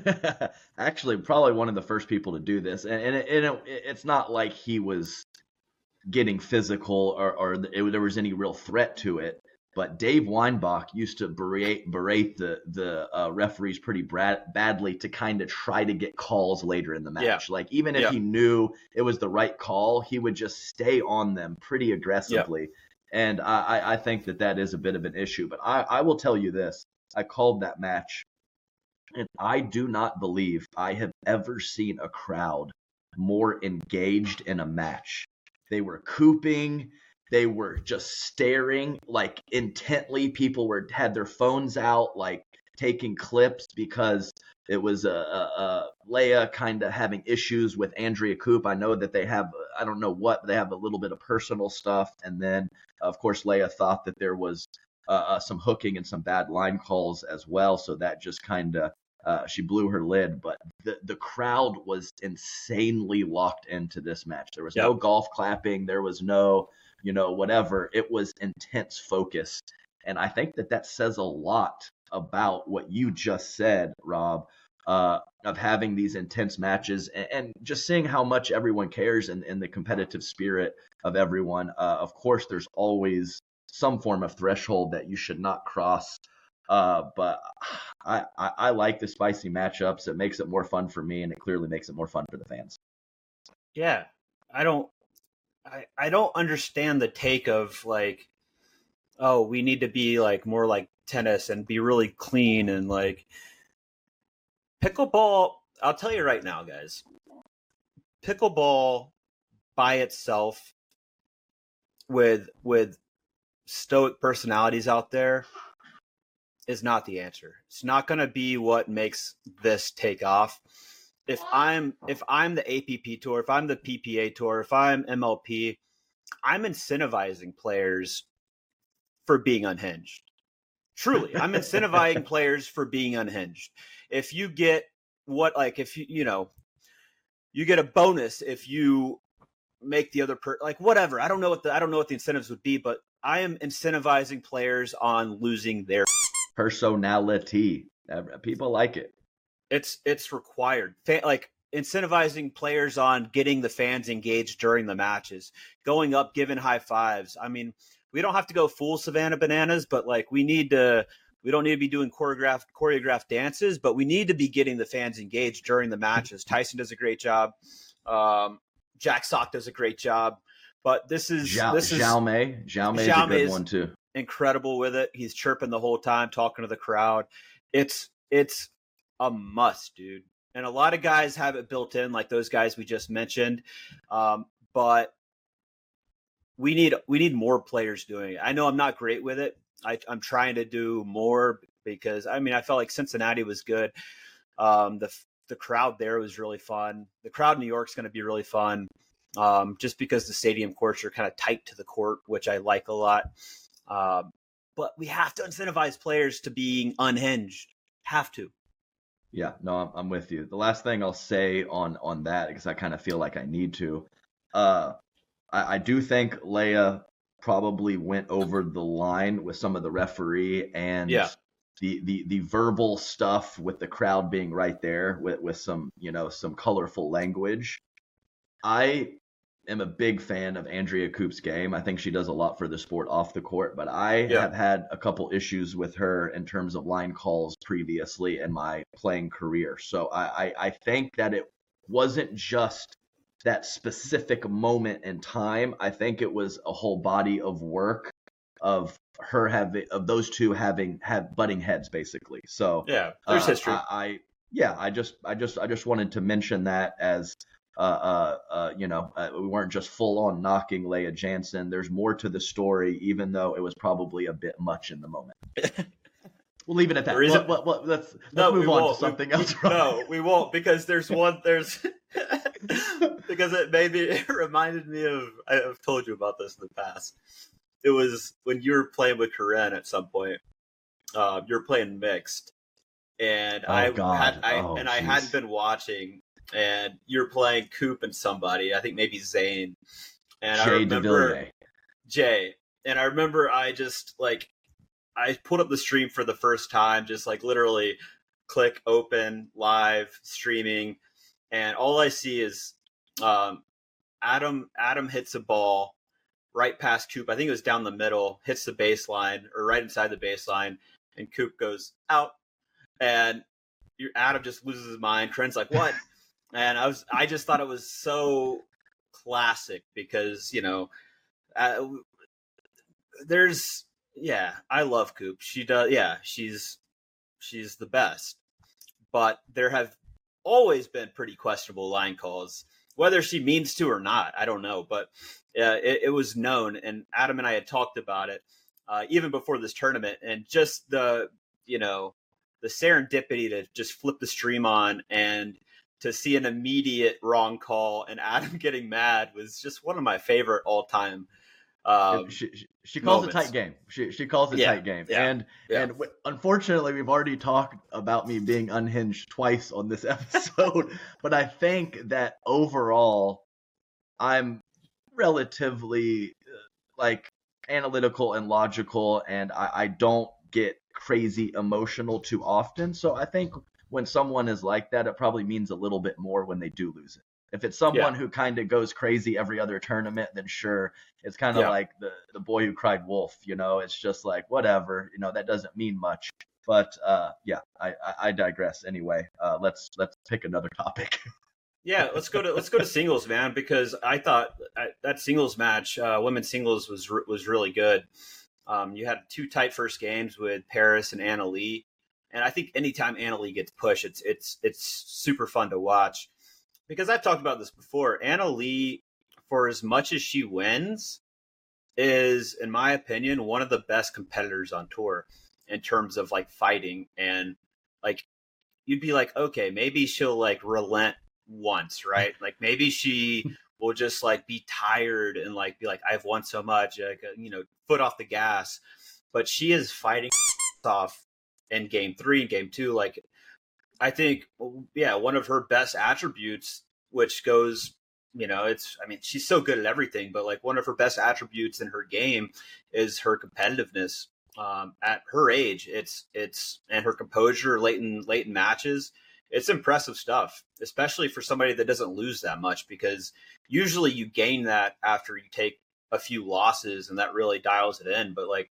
Actually, probably one of the first people to do this, and, and, it, and it, it's not like he was getting physical or, or it, there was any real threat to it. But Dave Weinbach used to berate, berate the the uh, referees pretty brad, badly to kind of try to get calls later in the match. Yeah. Like even if yeah. he knew it was the right call, he would just stay on them pretty aggressively. Yeah. And I, I think that that is a bit of an issue. But I, I will tell you this. I called that match, and I do not believe I have ever seen a crowd more engaged in a match. They were cooping. They were just staring like intently. People were had their phones out, like taking clips because it was a, a, a Leia kind of having issues with Andrea Koop. I know that they have, I don't know what, but they have a little bit of personal stuff. And then, of course, Leia thought that there was uh, uh, some hooking and some bad line calls as well. So that just kind of, uh, she blew her lid. But the, the crowd was insanely locked into this match. There was yep. no golf clapping. There was no... you know, whatever. It was intense focus. And I think that that says a lot about what you just said, Rob, uh, of having these intense matches and, and just seeing how much everyone cares and, and the competitive spirit of everyone. Uh, of course, there's always some form of threshold that you should not cross. Uh, but I, I, I like the spicy matchups. It makes it more fun for me, and it clearly makes it more fun for the fans. Yeah, I don't. I, I don't understand the take of like, oh, we need to be like more like tennis and be really clean and like pickleball. I'll tell you right now, guys, pickleball by itself with, with stoic personalities out there is not the answer. It's not going to be what makes this take off. If I'm if I'm the A P P tour, if I'm the P P A tour, if I'm M L P, I'm incentivizing players for being unhinged. Truly, I'm incentivizing players for being unhinged. If you get what, like, if you you know, you get a bonus if you make the other per like whatever. I don't know what the I don't know what the incentives would be, but I am incentivizing players on losing their personality. People like it. It's it's required. Like incentivizing players on getting the fans engaged during the matches, going up, giving high fives. I mean, we don't have to go full Savannah Bananas, but like we need to. We don't need to be doing choreographed choreographed dances, but we need to be getting the fans engaged during the matches. Tyson does a great job. Um, Jack Sock does a great job. But this is Zhao, this is Xiaomei. Xiaomei is a good one too. Incredible with it. He's chirping the whole time, talking to the crowd. It's it's. a must, dude. And a lot of guys have it built in, like those guys we just mentioned. Um, but we need we need more players doing it. I know I'm not great with it. I, I'm trying to do more because, I mean, I felt like Cincinnati was good. Um, the the crowd there was really fun. The crowd in New York's going to be really fun um, just because the stadium courts are kind of tight to the court, which I like a lot. Um, but we have to incentivize players to being unhinged. Have to. Yeah, no, I'm, I'm with you. The last thing I'll say on on that, because I kind of feel like I need to, uh, I, I do think Leia probably went over the line with some of the referee and yeah. the, the the verbal stuff with the crowd being right there with, with some, you know, some colorful language. I am a big fan of Andrea Koop's game. I think she does a lot for the sport off the court, but I yeah. have had a couple issues with her in terms of line calls previously in my playing career. So I, I, I think that it wasn't just that specific moment in time. I think it was a whole body of work of her having, of those two having, have butting heads basically. So yeah, there's uh, history. I, I, yeah, I just, I just, I just wanted to mention that as, Uh, uh, uh, you know, uh, we weren't just full on knocking Leia Jansen. There's more to the story, even though it was probably a bit much in the moment. We'll leave it at that. Reason, well, well, let's let's no, move on to we, something we, else. No, we won't, because there's one there's because it made me it reminded me of I've told you about this in the past. It was when you were playing with Corinne at some point. Uh, you were playing mixed, and oh, I God. had I oh, and geez. I hadn't been watching, and you're playing Coop and somebody. I think maybe Zane. And Jay I remember DeVilliers. Jay, and I remember I just like I pulled up the stream for the first time, just like literally click open live streaming, and all I see is um, Adam. Adam hits a ball right past Coop. I think it was down the middle, hits the baseline or right inside the baseline, and Coop goes out, and your Adam just loses his mind. Trent's like, "What?" And I was, I just thought it was so classic because you know, uh, there's, yeah, I love Coop. She does, yeah, she's she's the best. But there have always been pretty questionable line calls, whether she means to or not. I don't know, but uh, it, it was known, and Adam and I had talked about it uh, even before this tournament, and just the you know the serendipity to just flip the stream on and to see an immediate wrong call and Adam getting mad was just one of my favorite all time. Um, she, she, she calls moments. it tight game. She she calls it Yeah, tight game. yeah, and yeah. and w- unfortunately, we've already talked about me being unhinged twice on this episode. But I think that overall, I'm relatively uh, like analytical and logical, and I, I don't get crazy emotional too often. So I think when someone is like that, it probably means a little bit more when they do lose it. If it's someone Yeah. who kind of goes crazy every other tournament, then sure, it's kind of Yeah. like the, the boy who cried wolf, you know, it's just like, whatever, you know, that doesn't mean much. But uh, yeah, I, I, I digress anyway. Uh, let's let's pick another topic. Yeah, let's go to let's go to singles, man, because I thought I, that singles match, uh, women's singles, was was really good. Um, you had two tight first games with Paris and Anna Leigh, and I think anytime Anna Leigh gets pushed, it's it's it's super fun to watch. Because I've talked about this before, Anna Leigh, for as much as she wins, is, in my opinion, one of the best competitors on tour in terms of like fighting. And like, you'd be like, okay, maybe she'll like relent once, right? Like maybe she will just like be tired and like be like, I've won so much, like, you know, foot off the gas. But she is fighting off in game three and game two. Like, I think, yeah, one of her best attributes, which goes, you know, it's, I mean, she's so good at everything, but like one of her best attributes in her game is her competitiveness. Um, at her age, it's, it's, and her composure late in, late in matches, it's impressive stuff, especially for somebody that doesn't lose that much, because usually you gain that after you take a few losses and that really dials it in. But like,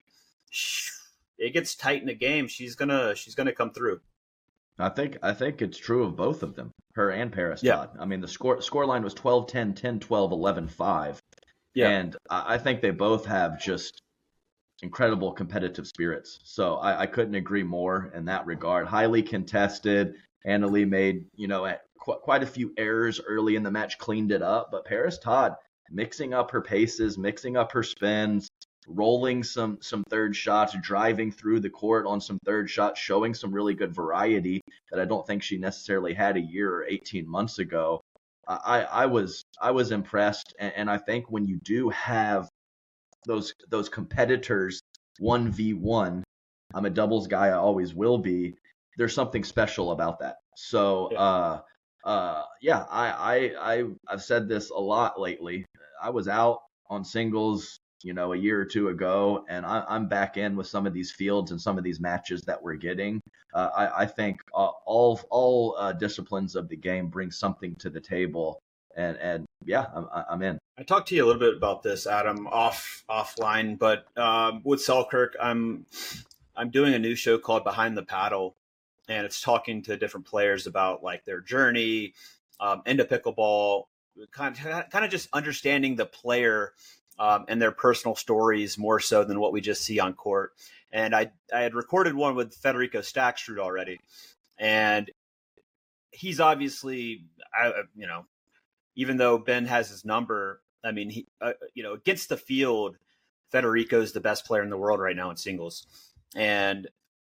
it gets tight in the game. She's gonna, she's gonna come through. I think I think it's true of both of them, her and Paris Yeah. Todd. I mean, the score score line was twelve ten, ten twelve, eleven five. Yeah. And I I think they both have just incredible competitive spirits. So I, I couldn't agree more in that regard. Highly contested. Anna Leigh made, you know, qu- quite a few errors early in the match, cleaned it up. But Paris Todd mixing up her paces, mixing up her spins, rolling some some third shots, driving through the court on some third shots, showing some really good variety that I don't think she necessarily had a year or eighteen months ago. I, I was I was impressed, and, and I think when you do have those those competitors one v one, I'm a doubles guy, I always will be. There's something special about that. So Yeah. uh uh yeah, I I, I I've said this a lot lately. I was out on singles, you know, a year or two ago, and I, I'm back in with some of these fields and some of these matches that we're getting. Uh, I, I think uh, all all uh, disciplines of the game bring something to the table, and and yeah, I'm I'm in. I talked to you a little bit about this, Adam, off offline, but um, with Selkirk, I'm I'm doing a new show called Behind the Paddle, and it's talking to different players about like their journey um, into pickleball, kind of, kind of just understanding the player um, and their personal stories more so than what we just see on court. And I I had recorded one with Federico Stackstrud already, and he's obviously, I, you know, even though Ben has his number, I mean, he, uh, you know, against the field, Federico's the best player in the world right now in singles. And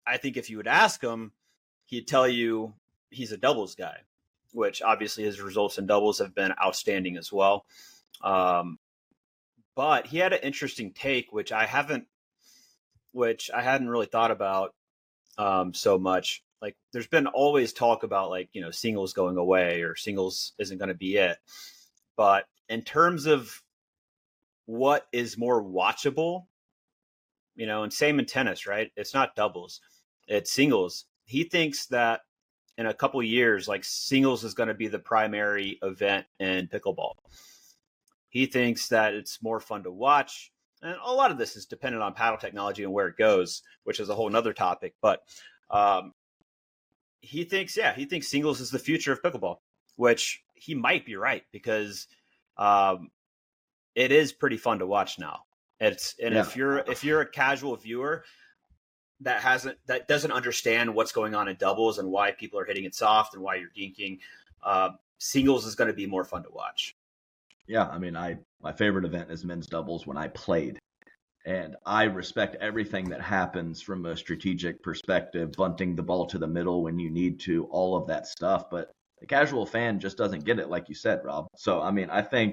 I think if you would ask him, he'd tell you he's a doubles guy, which obviously his results in doubles have been outstanding as well. Um, but he had an interesting take, which I haven't, which I hadn't really thought about um, so much. Like, there's been always talk about, like, you know, singles going away or singles isn't going to be it. But in terms of what is more watchable, you know, and same in tennis, right? It's not doubles, it's singles. He thinks that in a couple of years, like, singles is going to be the primary event in pickleball. He thinks that it's more fun to watch. And a lot of this is dependent on paddle technology and where it goes, which is a whole nother topic. But um, he thinks, yeah, he thinks singles is the future of pickleball, which he might be right, because um, it is pretty fun to watch now. It's and yeah. if you're if you're a casual viewer that hasn't that doesn't understand what's going on in doubles and why people are hitting it soft and why you're dinking, uh, singles is going to be more fun to watch. Yeah, I mean, I my favorite event is men's doubles when I played. And I respect everything that happens from a strategic perspective, bunting the ball to the middle when you need to, all of that stuff. But the casual fan just doesn't get it, like you said, Rob. So, I mean, I think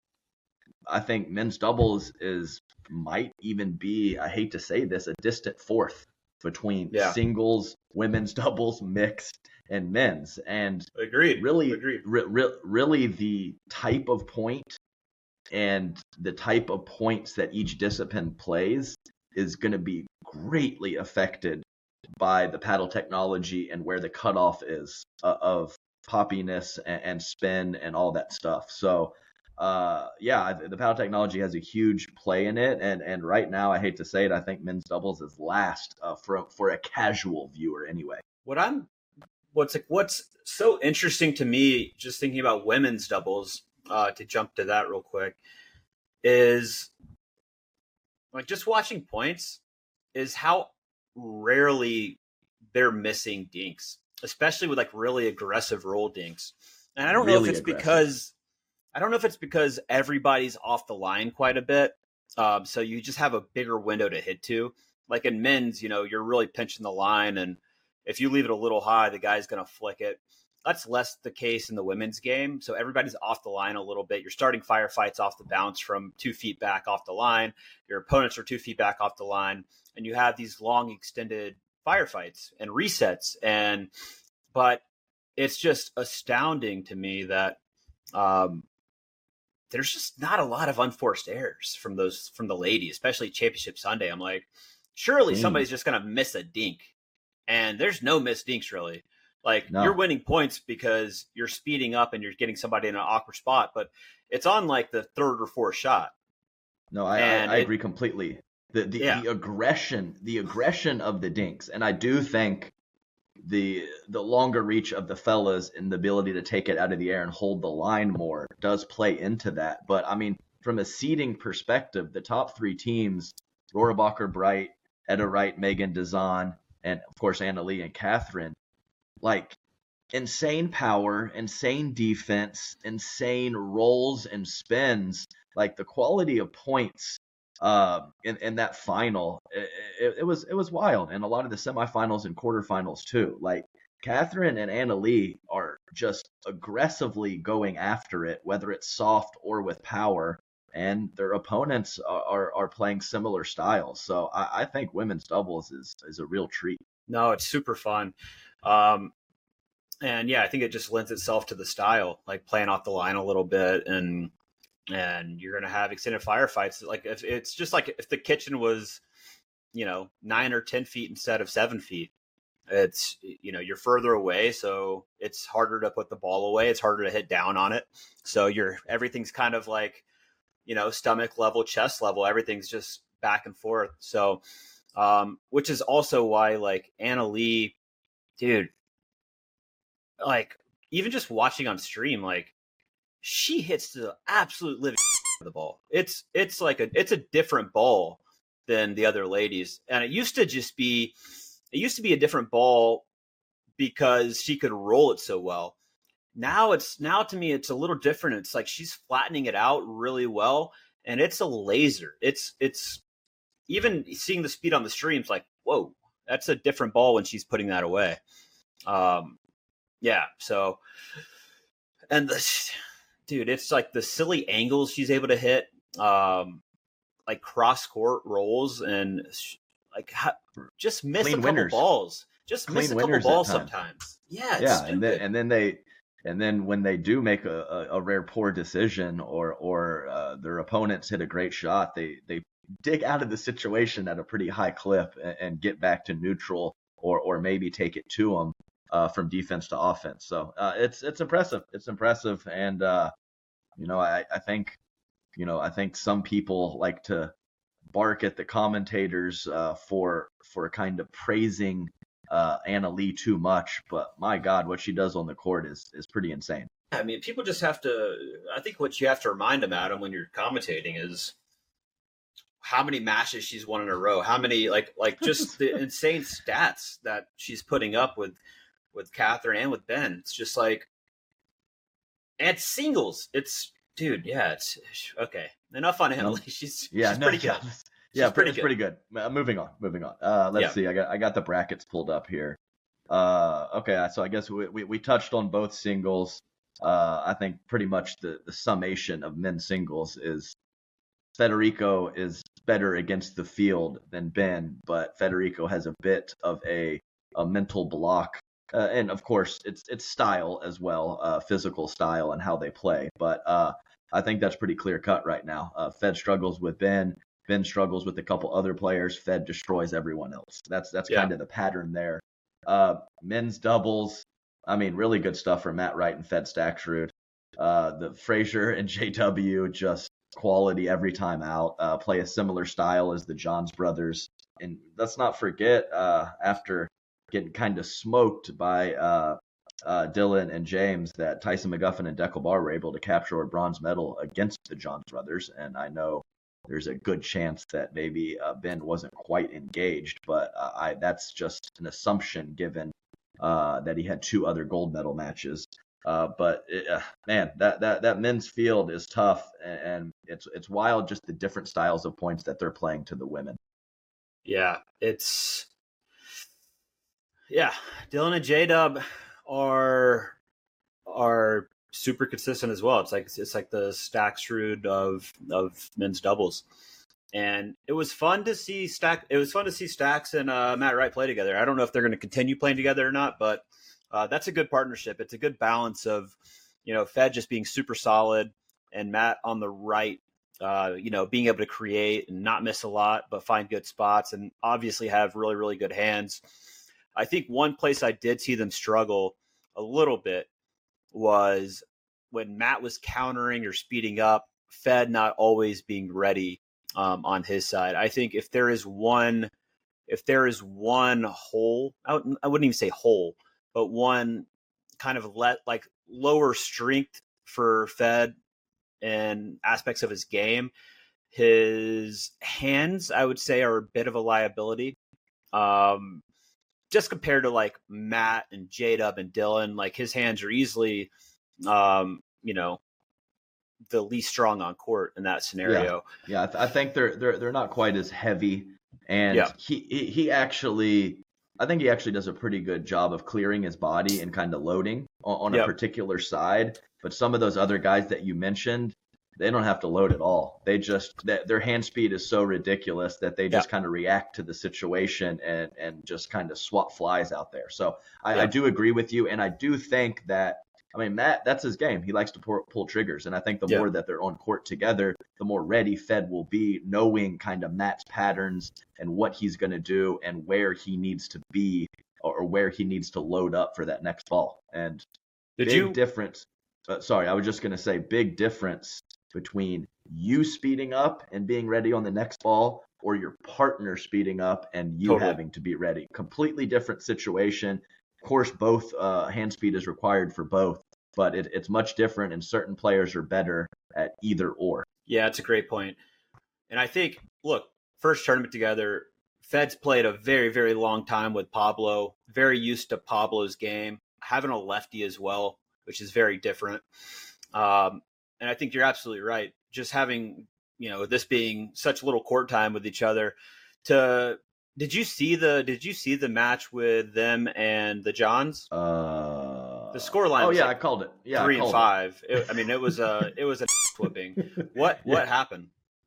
I think men's doubles is might even be, I hate to say this, a distant fourth between yeah. singles, women's doubles, mixed, and men's. And agreed. Really, agreed. Re- re- really the type of point and the type of points that each discipline plays is going to be greatly affected by the paddle technology and where the cutoff is uh, of poppiness and, and spin and all that stuff. So, uh, yeah, the paddle technology has a huge play in it. And, and right now, I hate to say it, I think men's doubles is last uh, for, for a casual viewer anyway. What I'm, what's, what's so interesting to me, just thinking about women's doubles, Uh, to jump to that real quick, is like just watching points is how rarely they're missing dinks, especially with like really aggressive roll dinks. And I don't really know if it's aggressive. because I don't know if it's because everybody's off the line quite a bit. Um, so you just have a bigger window to hit to. Like in men's, you know, you're really pinching the line, and if you leave it a little high, the guy's going to flick it. That's less the case in the women's game. So everybody's off the line a little bit. You're starting firefights off the bounce from two feet back off the line. Your opponents are two feet back off the line. And you have these long extended firefights and resets. And, but it's just astounding to me that um, there's just not a lot of unforced errors from those, from the ladies, especially Championship Sunday. I'm like, surely mm. somebody's just going to miss a dink. And there's no missed dinks really. Like no. You're winning points because you're speeding up and you're getting somebody in an awkward spot, but it's on like the third or fourth shot. No, I, I, I agree it, completely. The the, yeah. the aggression, the aggression of the dinks, and I do think the the longer reach of the fellas and the ability to take it out of the air and hold the line more does play into that. But I mean, from a seeding perspective, the top three teams: Rohrabacher, Bright, Etta Wright, Megan Dazan, and of course Anna Leigh and Catherine. Like insane power, insane defense, insane rolls and spins. Like the quality of points uh, in in that final, it, it, it was it was wild. And a lot of the semifinals and quarterfinals too. Like Catherine and Anna Leigh are just aggressively going after it, whether it's soft or with power. And their opponents are are, are playing similar styles. So I, I think women's doubles is is a real treat. No, it's super fun. Um, and yeah, I think it just lends itself to the style, like playing off the line a little bit, and and you're going to have extended firefights. Like if it's just like if the kitchen was, you know, nine or ten feet instead of seven feet, it's, you know, you're further away, so it's harder to put the ball away. It's harder to hit down on it. So you're everything's kind of like, you know, stomach level, chest level. Everything's just back and forth. So. Um, which is also why, like, Anna Leigh, dude, like, even just watching on stream, like, she hits the absolute living of the ball. It's it's like a it's a different ball than the other ladies, and it used to just be it used to be a different ball because she could roll it so well. Now it's now to me it's a little different. It's like she's flattening it out really well, and it's a laser. It's it's. Even seeing the speed on the streams, like, whoa, that's a different ball when she's putting that away. Um, yeah. So, and the, dude, it's like the silly angles she's able to hit, um, like cross court rolls and like ha- just miss Clean a couple winners. balls. Just Clean miss a couple winners at balls times. sometimes. Yeah. It's Yeah, stupid. and then and then they and then when they do make a, a, a rare poor decision or or uh, their opponents hit a great shot, they they dig out of the situation at a pretty high clip and, and get back to neutral or or maybe take it to them uh, from defense to offense. So uh, it's it's impressive. It's impressive, and uh, you know I, I think you know I think some people like to bark at the commentators uh, for for kind of praising uh, Anna Leigh too much, but my God, what she does on the court is is pretty insane. I mean, people just have to. I think what you have to remind them, Adam, when you're commentating, is how many matches she's won in a row. How many, like, like just the insane stats that she's putting up with with Catherine and with Ben. It's just like, and singles. It's dude, yeah. It's okay. Enough on Anna Leigh. She's yeah, she's no, pretty good. yeah, She's yeah, pretty it's good. pretty good. Uh, moving on, moving on. Uh, let's Yeah. see. I got I got the brackets pulled up here. Uh, okay, so I guess we, we we touched on both singles. Uh, I think pretty much the the summation of men's singles is Federico is better against the field than Ben, but Federico has a bit of a a mental block. Uh, and of course, it's it's style as well, uh, physical style and how they play. But uh, I think that's pretty clear cut right now. Uh, Fed struggles with Ben. Ben struggles with a couple other players. Fed destroys everyone else. That's that's Yeah. kind of the pattern there. Uh, men's doubles. I mean, really good stuff from Matt Wright and Fed Staksrud. Uh, the Frazier and J W just quality every time out. Uh, play a similar style as the Johns brothers. And let's not forget, uh, after getting kind of smoked by uh, uh, Dylan and James, that Tyson McGuffin and Deckel Bar were able to capture a bronze medal against the Johns brothers. And I know there's a good chance that maybe uh, Ben wasn't quite engaged, but uh, I that's just an assumption given uh, that he had two other gold medal matches. Uh, but it, uh, man, that, that that men's field is tough, and, and it's it's wild just the different styles of points that they're playing to the women. Yeah, it's yeah. Dylan and J Dub are are super consistent as well. It's like it's like the Staksrud of of men's doubles, and it was fun to see Stack. It was fun to see Stacks and uh, Matt Wright play together. I don't know if they're going to continue playing together or not, but uh, that's a good partnership. It's a good balance of, you know, Fed just being super solid and Matt on the right, uh, you know, being able to create and not miss a lot, but find good spots and obviously have really, really good hands. I think one place I did see them struggle a little bit was when Matt was countering or speeding up, Fed not always being ready um, on his side. I think if there is one, if there is one hole, I wouldn't, I wouldn't even say hole, but one kind of let like lower strength for Fed and aspects of his game, his hands, I would say, are a bit of a liability. Um, just compared to like Matt and J-Dub and Dylan, like his hands are easily, um, you know, the least strong on court in that scenario. Yeah, yeah I, th- I think they're they're they're not quite as heavy, and yeah. he, he he actually, I think he actually does a pretty good job of clearing his body and kind of loading on, on Yep. a particular side. But some of those other guys that you mentioned, they don't have to load at all. They just that their hand speed is so ridiculous that they just Yeah. kind of react to the situation and and just kind of swat flies out there. So I, Yeah. I do agree with you, and I do think that. I mean, Matt, that's his game. He likes to pour, pull triggers. And I think the Yeah. more that they're on court together, the more ready Fed will be, knowing kind of Matt's patterns and what he's going to do and where he needs to be or, or where he needs to load up for that next ball. And Did big you? difference. Uh, sorry, I was just going to say big difference between you speeding up and being ready on the next ball or your partner speeding up and you Totally. having to be ready. Completely different situation. Of course, both uh, hand speed is required for both, but it, it's much different, and certain players are better at either or. Yeah, it's a great point. And I think, look, first tournament together, Fed's played a very, very long time with Pablo, very used to Pablo's game, having a lefty as well, which is very different. Um, and I think you're absolutely right. Just having, you know, this being such little court time with each other to Did you see the Did you see the match with them and the Johns? Uh, the scoreline. Oh was yeah, like I called it. Yeah, three I and called five. It. It, I mean, it was a it was a whipping. What Yeah. what happened?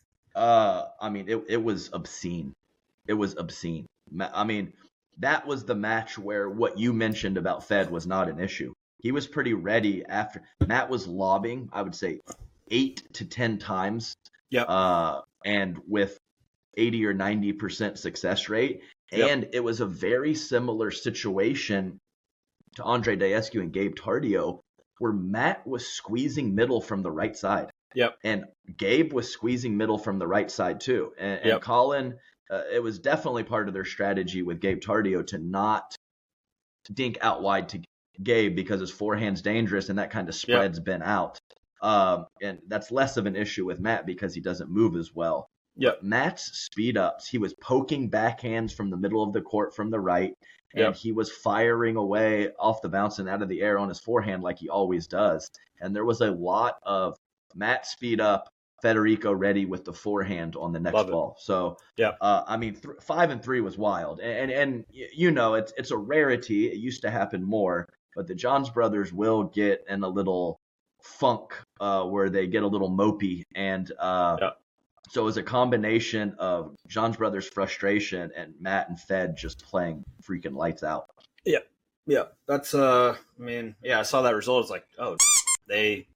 Uh, I mean, it it was obscene. It was obscene. Ma- I mean, that was the match where what you mentioned about Fed was not an issue. He was pretty ready after Matt was lobbing, I would say, eight to ten times, Yep. uh, and with eighty or ninety percent success rate. Yep. And it was a very similar situation to Andre Daescu and Gabe Tardio, where Matt was squeezing middle from the right side. Yep. And Gabe was squeezing middle from the right side too. And, and Yep. Colin, uh, it was definitely part of their strategy with Gabe Tardio to not dink out wide to Gabe because his forehand's dangerous and that kind of spreads Yep. Ben out. Um, and that's less of an issue with Matt because he doesn't move as well. Yep. But Matt's speed ups, he was poking backhands from the middle of the court from the right, and Yep. he was firing away off the bounce and out of the air on his forehand like he always does. And there was a lot of Matt speed up, Federico ready with the forehand on the next Love it. ball. So, Yeah. uh, I mean, th- five and three was wild, and, and and you know it's it's a rarity. It used to happen more, but the Johns brothers will get in a little funk uh, where they get a little mopey, and uh, Yeah. so it was a combination of Johns brothers' frustration and Matt and Fed just playing freaking lights out. Yeah. Yeah. That's uh. I mean, yeah. I saw that result. It's like, oh, they.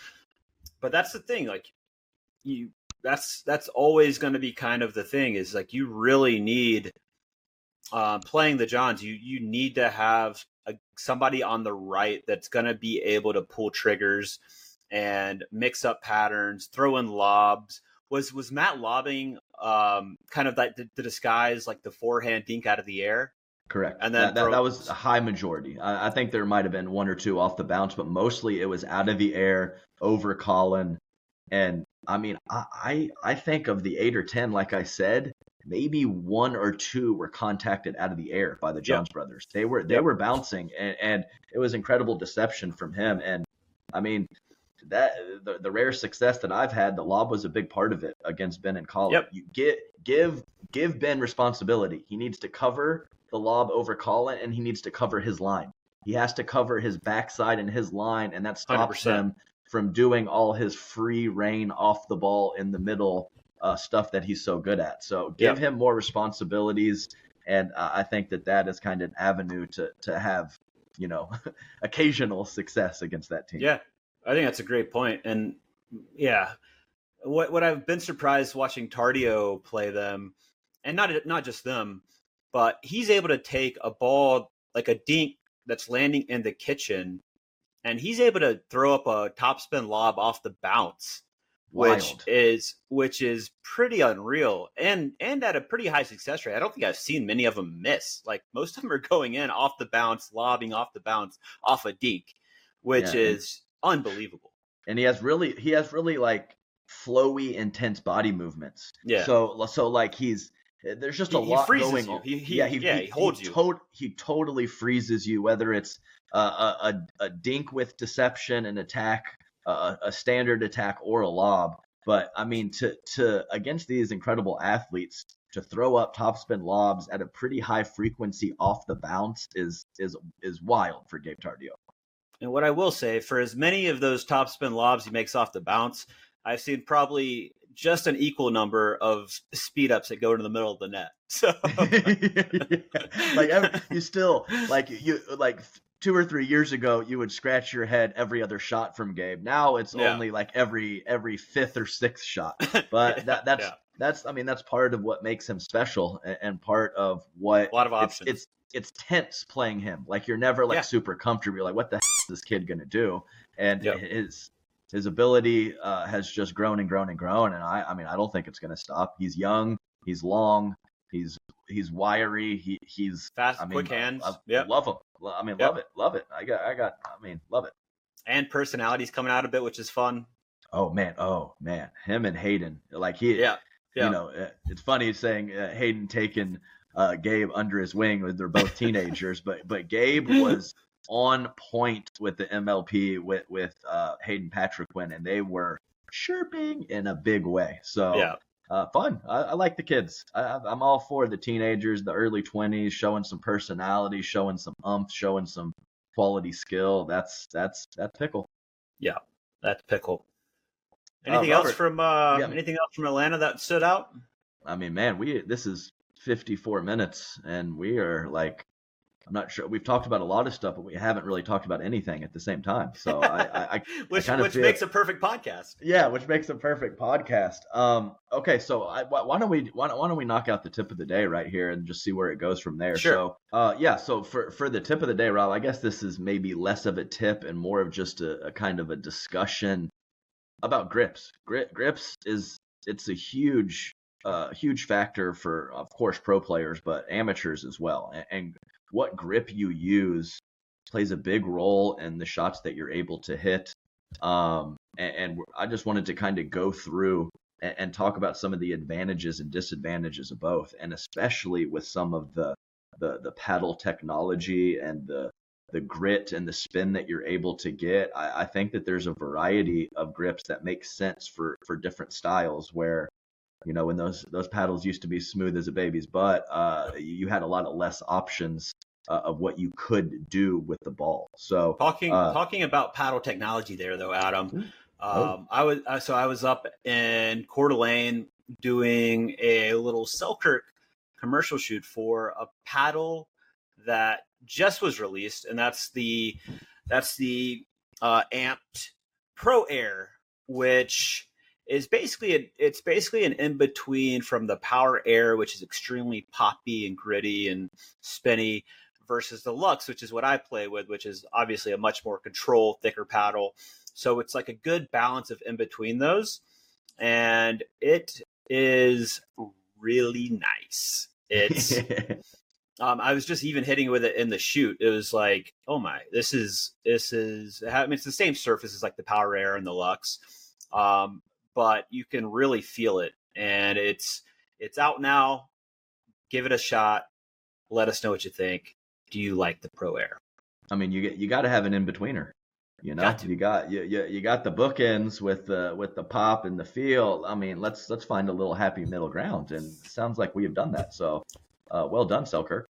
But that's the thing. Like, you. That's that's always going to be kind of the thing. Is like you really need. Uh, playing the Johns, you you need to have a, somebody on the right that's going to be able to pull triggers and mix up patterns, throw in lobs. Was was Matt lobbing um, kind of that the, the disguise, like the forehand dink out of the air? Correct. And then that, that, throw- that was a high majority. I, I think there might have been one or two off the bounce, but mostly it was out of the air over Colin. And I mean, I, I, I think of the eight or ten, like I said, maybe one or two were contacted out of the air by the Johns Yep. brothers. They were they Yep. were bouncing, and, and it was incredible deception from him. And I mean, that the, the rare success that I've had, the lob was a big part of it against Ben and Colin. Yep. You get give give Ben responsibility. He needs to cover the lob over Colin, and he needs to cover his line. He has to cover his backside and his line, and that stops one hundred percent. him from doing all his free reign off the ball in the middle uh, stuff that he's so good at. So give Yep. him more responsibilities, and uh, I think that that is kind of an avenue to to have, you know, occasional success against that team. Yeah, I think that's a great point. And yeah, what what I've been surprised watching Tardio play them, and not not just them, but he's able to take a ball like a dink that's landing in the kitchen, and he's able to throw up a topspin lob off the bounce, which Wild. is which is pretty unreal, and and at a pretty high success rate. I don't think I've seen many of them miss. Like most of them are going in off the bounce, lobbing off the bounce off a dink, which Yeah, and- is unbelievable. And he has really he has really like flowy, intense body movements. Yeah. So so like he's there's just a He- he lot freezes going you. on. He- he- yeah, he, yeah, he holds you. To- he totally freezes you, whether it's uh, a, a a dink with deception, an attack, uh, a standard attack, or a lob. But I mean, to to against these incredible athletes, to throw up topspin lobs at a pretty high frequency off the bounce is is is wild for Gabe Tardio. And what I will say, for as many of those topspin lobs he makes off the bounce, I've seen probably just an equal number of speed ups that go into the middle of the net. So, like every, you still like you like two or three years ago, you would scratch your head every other shot from Gabe. Now it's Yeah. only like every every fifth or sixth shot. But Yeah, that that's yeah. that's I mean that's part of what makes him special, and, and part of what A lot of it's, options. it's it's tense playing him. Like you're never like Yeah. super comfortable. You're like, what the heck is this kid gonna do? And Yep. his his ability uh, has just grown and grown and grown. And I I mean I don't think it's gonna stop. He's young. He's long. He's he's wiry. He he's Fast, I mean, quick hands. I, I Yep. love him. I mean, Yep. love it, love it. I got, I got. I mean, love it. And personalities coming out a bit, which is fun. Oh man, oh man, him and Hayden, like he, Yeah. Yeah. you know, uh, it's funny saying uh, Hayden taking uh, Gabe under his wing. They're both teenagers, but but Gabe was on point with the M L P with with uh, Hayden Patrick when, and they were chirping in a big way. So Yeah. Uh, fun. I, I like the kids. I, I'm all for the teenagers, the early twenties, showing some personality, showing some umph, showing some quality skill. That's that's that's pickle. Yeah, that's pickle. Uh, Anything else Robert, from uh, yeah. anything else from Atlanta that stood out? I mean, man, we this is fifty-four minutes, and we are like, I'm not sure. We've talked about a lot of stuff, but we haven't really talked about anything at the same time. So I, I, I which I which feel, makes a perfect podcast. Yeah, which makes a perfect podcast. Um, okay, so I, why, why don't we why don't, why don't we knock out the tip of the day right here and just see where it goes from there? Sure. So, uh, yeah. So for for the tip of the day, Rob, I guess this is maybe less of a tip and more of just a, a kind of a discussion about grips. Grip, grips is it's a huge uh, huge factor for, of course, pro players, but amateurs as well. And, and what grip you use plays a big role in the shots that you're able to hit. Um, and, and I just wanted to kind of go through and, and talk about some of the advantages and disadvantages of both, and especially with some of the the, the paddle technology and the the grit and the spin that you're able to get. I, I think that there's a variety of grips that make sense for for different styles where, you know, when those those paddles used to be smooth as a baby's butt, uh, you had a lot of less options uh, of what you could do with the ball. So talking uh, talking about paddle technology there, though, Adam. Um, oh. I was uh, so I was up in Coeur d'Alene doing a little Selkirk commercial shoot for a paddle that just was released, and that's the that's the uh, Amped Pro Air, which is basically a, it's basically an in between from the Power Air, which is extremely poppy and gritty and spinny, versus the Lux, which is what I play with, which is obviously a much more controlled, thicker paddle. So it's like a good balance of in between those, and it is really nice. It's um, I was just even hitting with it in the shoot. It was like, oh my, this is this is. I mean, it's the same surface as like the Power Air and the Lux, um, but you can really feel it, and it's it's out now. Give it a shot. Let us know what you think. Do you like the Pro Air? I mean, you get you got to have an in betweener. You know, got you got you, you you got the bookends with the with the pop and the feel. I mean, let's let's find a little happy middle ground, and it sounds like we have done that. So, uh, well done, Selkirk.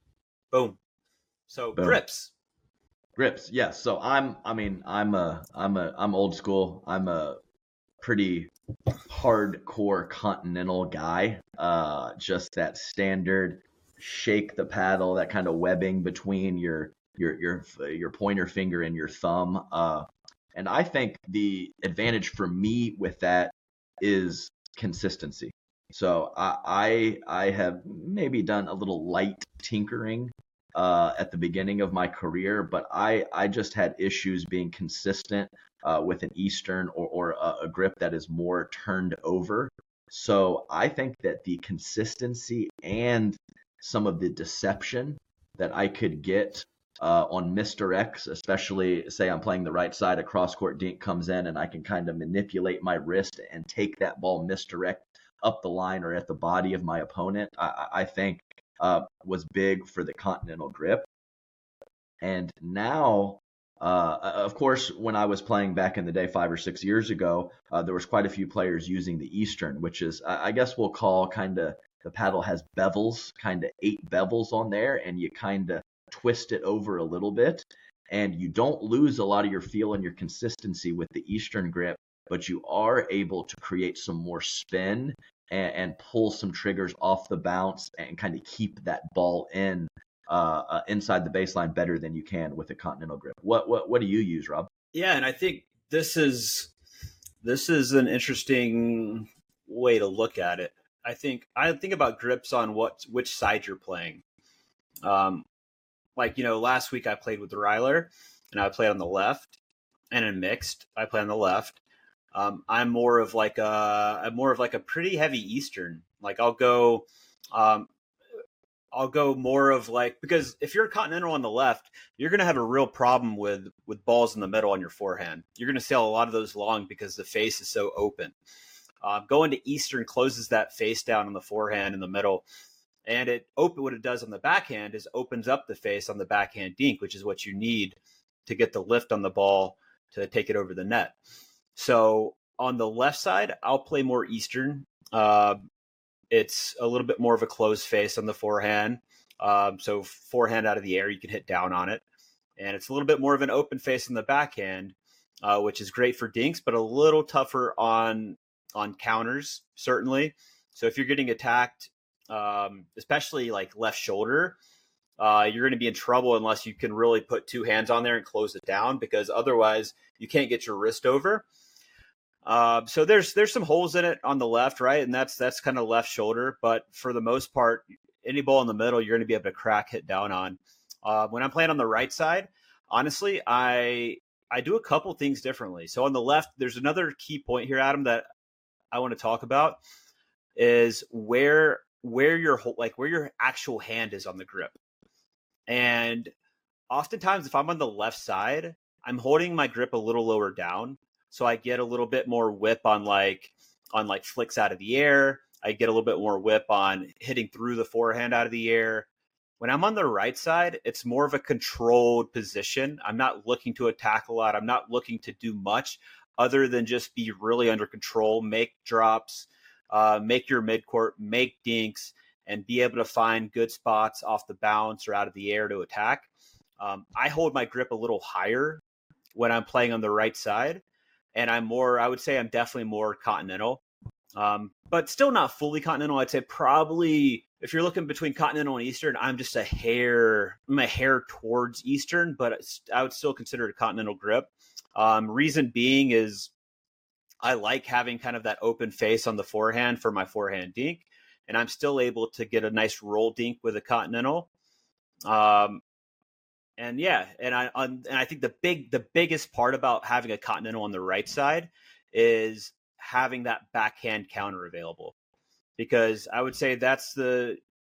Boom. So Boom. grips. Grips, yes. So I'm I mean I'm a I'm a I'm old school. I'm a pretty hardcore continental guy. Uh, just that standard shake the paddle, that kind of webbing between your your your your pointer finger and your thumb. Uh, and I think the advantage for me with that is consistency. So I I, I have maybe done a little light tinkering uh, at the beginning of my career, but I I just had issues being consistent uh, with an Eastern or or a, a grip that is more turned over. So I think that the consistency and some of the deception that I could get uh, on Mister X, especially say I'm playing the right side, a cross court dink comes in and I can kind of manipulate my wrist and take that ball misdirect up the line or at the body of my opponent, I, I think uh, was big for the continental grip. And now, uh, of course, when I was playing back in the day, five or six years ago, uh, there was quite a few players using the Eastern, which is, I guess we'll call kind of, the paddle has bevels, kind of eight bevels on there, and you kind of twist it over a little bit, and you don't lose a lot of your feel and your consistency with the Eastern grip, but you are able to create some more spin and, and pull some triggers off the bounce and kind of keep that ball in uh, uh, inside the baseline better than you can with a continental grip. What what what do you use, Rob? Yeah, and I think this is this is an interesting way to look at it. I think I think about grips on what which side you're playing. Um, like, you know, last week I played with Ryler, and I played on the left, and in mixed I play on the left. Um, I'm more of like a I'm more of like a pretty heavy Eastern. Like I'll go, um, I'll go more of like, because if you're a continental on the left, you're going to have a real problem with with balls in the middle on your forehand. You're going to sail a lot of those long because the face is so open. Uh, going to Eastern closes that face down on the forehand in the middle, and it open what it does on the backhand is opens up the face on the backhand dink, which is what you need to get the lift on the ball to take it over the net. So on the left side, I'll play more Eastern Uh, it's a little bit more of a closed face on the forehand. Um, so forehand out of the air, you can hit down on it. And it's a little bit more of an open face in the backhand, uh, which is great for dinks, but a little tougher on on counters, certainly. So if you're getting attacked, um, especially like left shoulder, uh, you're going to be in trouble unless you can really put two hands on there and close it down, because otherwise you can't get your wrist over. Uh, so there's there's some holes in it on the left, right? And that's that's kind of left shoulder. But for the most part, any ball in the middle, you're going to be able to crack, hit down on. Uh, when I'm playing on the right side, honestly, I I do a couple things differently. So on the left, there's another key point here, Adam, that I want to talk about is where where your like where your actual hand is on the grip. And oftentimes, if I'm on the left side, I'm holding my grip a little lower down, so I get a little bit more whip on like on like flicks out of the air. I get a little bit more whip on hitting through the forehand out of the air. When I'm on the right side, it's more of a controlled position. I'm not looking to attack a lot. I'm not looking to do much other than just be really under control, make drops, uh, make your midcourt, make dinks, and be able to find good spots off the bounce or out of the air to attack. Um, I hold my grip a little higher when I'm playing on the right side, and I'm more, I would say I'm definitely more continental, um, but still not fully continental. I'd say probably, if you're looking between continental and Eastern, I'm just a hair, I'm a hair towards Eastern, but I would still consider it a continental grip. Um, reason being is I like having kind of that open face on the forehand for my forehand dink, and I'm still able to get a nice roll dink with a continental. Um, and yeah, and I on, and I think the big the biggest part about having a continental on the right side is having that backhand counter available. Because I would say that's the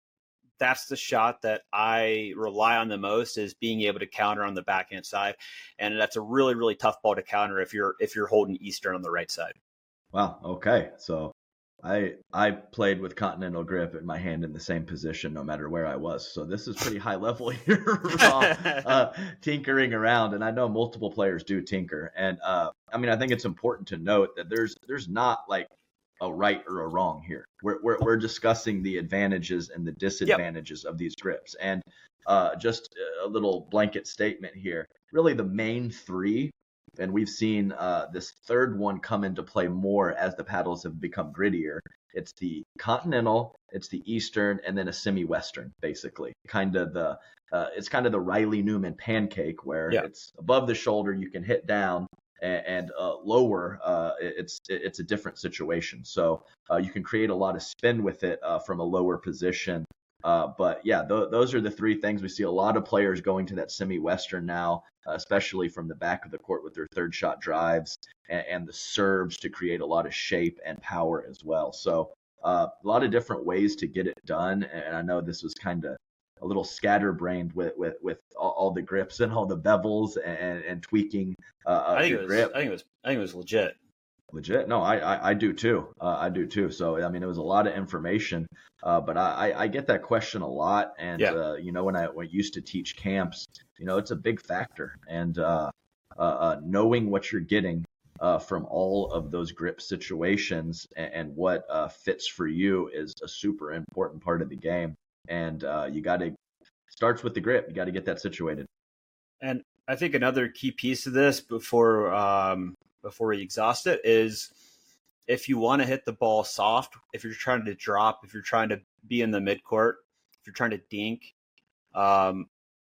that's the shot that I rely on the most, is being able to counter on the backhand side, and that's a really really tough ball to counter if you're if you're holding Eastern on the right side. Wow. Okay. So I I played with continental grip and my hand in the same position no matter where I was. So this is pretty high level here, Rob, uh, tinkering around. And I know multiple players do tinker. And uh, I mean, I think it's important to note that there's there's not like a right or a wrong here. We're we're, we're discussing the advantages and the disadvantages yep. of these grips. And uh, just a little blanket statement here. Really, the main three. And we've seen uh, this third one come into play more as the paddles have become grittier. It's the continental, it's the Eastern, and then a semi-Western, basically. Kind of the, uh, it's kind of the Riley Newman pancake, where yeah. it's above the shoulder, you can hit down, and, and uh, lower, uh, it's it's a different situation. So uh, you can create a lot of spin with it uh, from a lower position. Uh, but yeah, th- those are the three things. We see a lot of players going to that semi-Western now, uh, especially from the back of the court with their third shot drives and, and the serves to create a lot of shape and power as well. So uh, a lot of different ways to get it done. And I know this was kind of a little scatterbrained with, with, with all, all the grips and all the bevels and, and tweaking uh, I think your it was, grip. I think it was, I think it was legit. Legit. No, I, I, I do too. Uh, I do too. So, I mean, it was a lot of information, uh, but I, I, I get that question a lot. And, yeah. uh, you know, when I, when I used to teach camps, you know, it's a big factor. And uh, uh, uh, knowing what you're getting uh, from all of those grip situations and, and what uh, fits for you is a super important part of the game. And uh, you got to, starts with the grip. You got to get that situated. And I think another key piece of this before, um, before we exhaust it is if you want to hit the ball soft, if you're trying to drop, if you're trying to be in the midcourt, if you're trying to dink, um,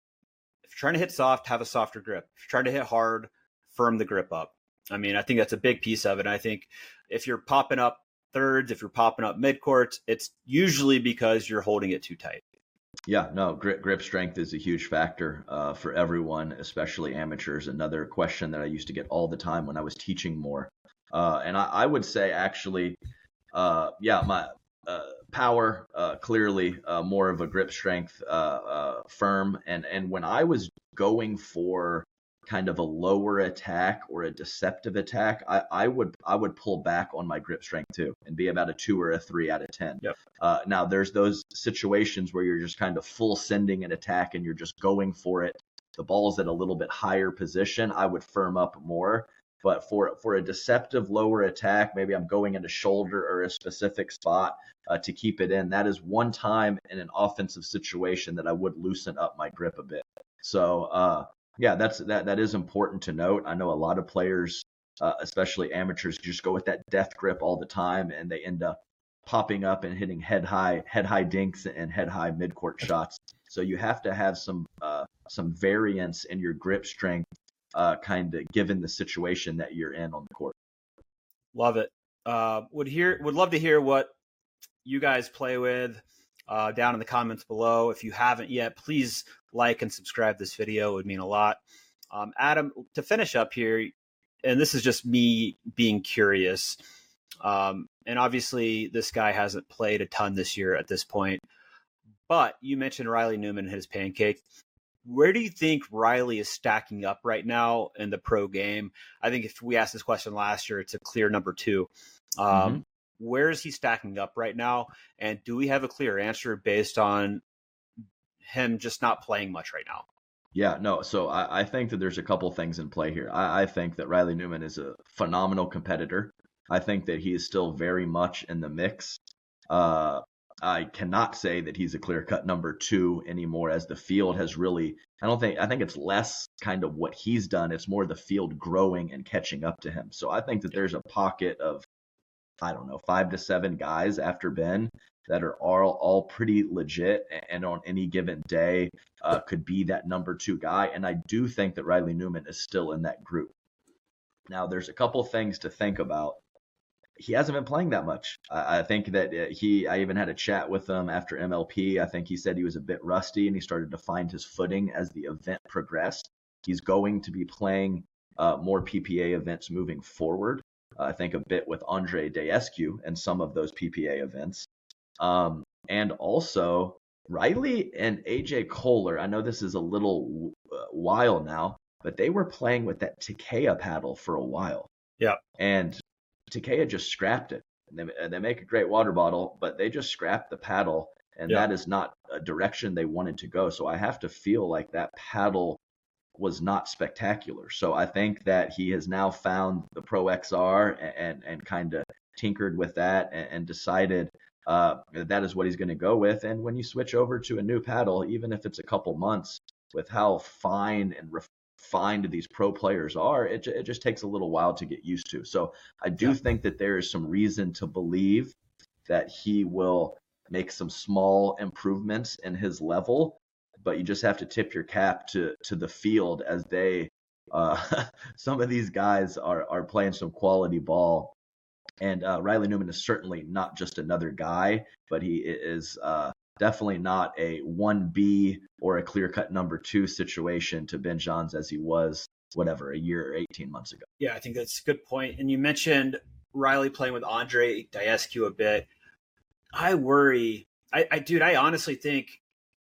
if you're trying to hit soft, have a softer grip. If you're trying to hit hard, firm the grip up. I mean, I think that's a big piece of it. And I think if you're popping up thirds, if you're popping up midcourts, it's usually because you're holding it too tight. Yeah, no, grip grip strength is a huge factor uh, for everyone, especially amateurs. Another question that I used to get all the time when I was teaching more. Uh, and I, I would say actually, uh, yeah, my uh, power, uh, clearly uh, more of a grip strength uh, uh, firm. And, and when I was going for kind of a lower attack or a deceptive attack, I, I would I would pull back on my grip strength too and be about a two or a three out of ten. Yep. Uh, now there's those situations where you're just kind of full sending an attack and you're just going for it. The ball's at a little bit higher position. I would firm up more. But for for a deceptive lower attack, maybe I'm going into shoulder or a specific spot uh, to keep it in. That is one time in an offensive situation that I would loosen up my grip a bit. So uh, yeah, that's that that is important to note. I know a lot of players, uh, especially amateurs, just go with that death grip all the time, and they end up popping up and hitting head high head high dinks and head high midcourt shots. So you have to have some uh, some variance in your grip strength, uh, kind of given the situation that you're in on the court. Love it. Uh, would hear would love to hear what you guys play with uh, down in the comments below. If you haven't yet, please like and subscribe this video. It would mean a lot. Um, Adam, to finish up here, and this is just me being curious, um, and obviously this guy hasn't played a ton this year at this point, but you mentioned Riley Newman and his pancake. Where do you think Riley is stacking up right now in the pro game? I think if we asked this question last year, it's a clear number two. Um, mm-hmm. Where is he stacking up right now? And do we have a clear answer based on him just not playing much right now? Yeah, no. So I, I think that there's a couple things in play here. I, I think that Riley Newman is a phenomenal competitor. I think that he is still very much in the mix. Uh, I cannot say that he's a clear-cut number two anymore, as the field has really, I don't think, I think it's less kind of what he's done. It's more the field growing and catching up to him. So I think that there's a pocket of, I don't know, five to seven guys after Ben that are all, all pretty legit and on any given day uh, could be that number two guy. And I do think that Riley Newman is still in that group. Now, there's a couple things to think about. He hasn't been playing that much. I, I think that he, I even had a chat with him after M L P. I think he said he was a bit rusty and he started to find his footing as the event progressed. He's going to be playing uh, more P P A events moving forward. Uh, I think a bit with Andre Daescu and some of those P P A events. Um, and also Riley and A J Kohler, I know this is a little uh, while now, but they were playing with that Takea paddle for a while. Yeah. And Takea just scrapped it. They, they make a great water bottle, but they just scrapped the paddle, and yeah. that is not a direction they wanted to go. So I have to feel like that paddle was not spectacular. So I think that he has now found the Pro X R and and, and kind of tinkered with that and, and decided uh, that is what he's going to go with. And when you switch over to a new paddle, even if it's a couple months, with how fine and refined find these pro players are, it, it just takes a little while to get used to. So I do yeah. think that there is some reason to believe that he will make some small improvements in his level, but you just have to tip your cap to to the field as they uh, some of these guys are are playing some quality ball. And uh, Riley Newman is certainly not just another guy, but he is uh, definitely not a one B or a clear-cut number two situation to Ben Johns as he was, whatever, a year or eighteen months ago. Yeah, I think that's a good point. And you mentioned Riley playing with Andre Daescu a bit. I worry. I, I dude, I honestly think,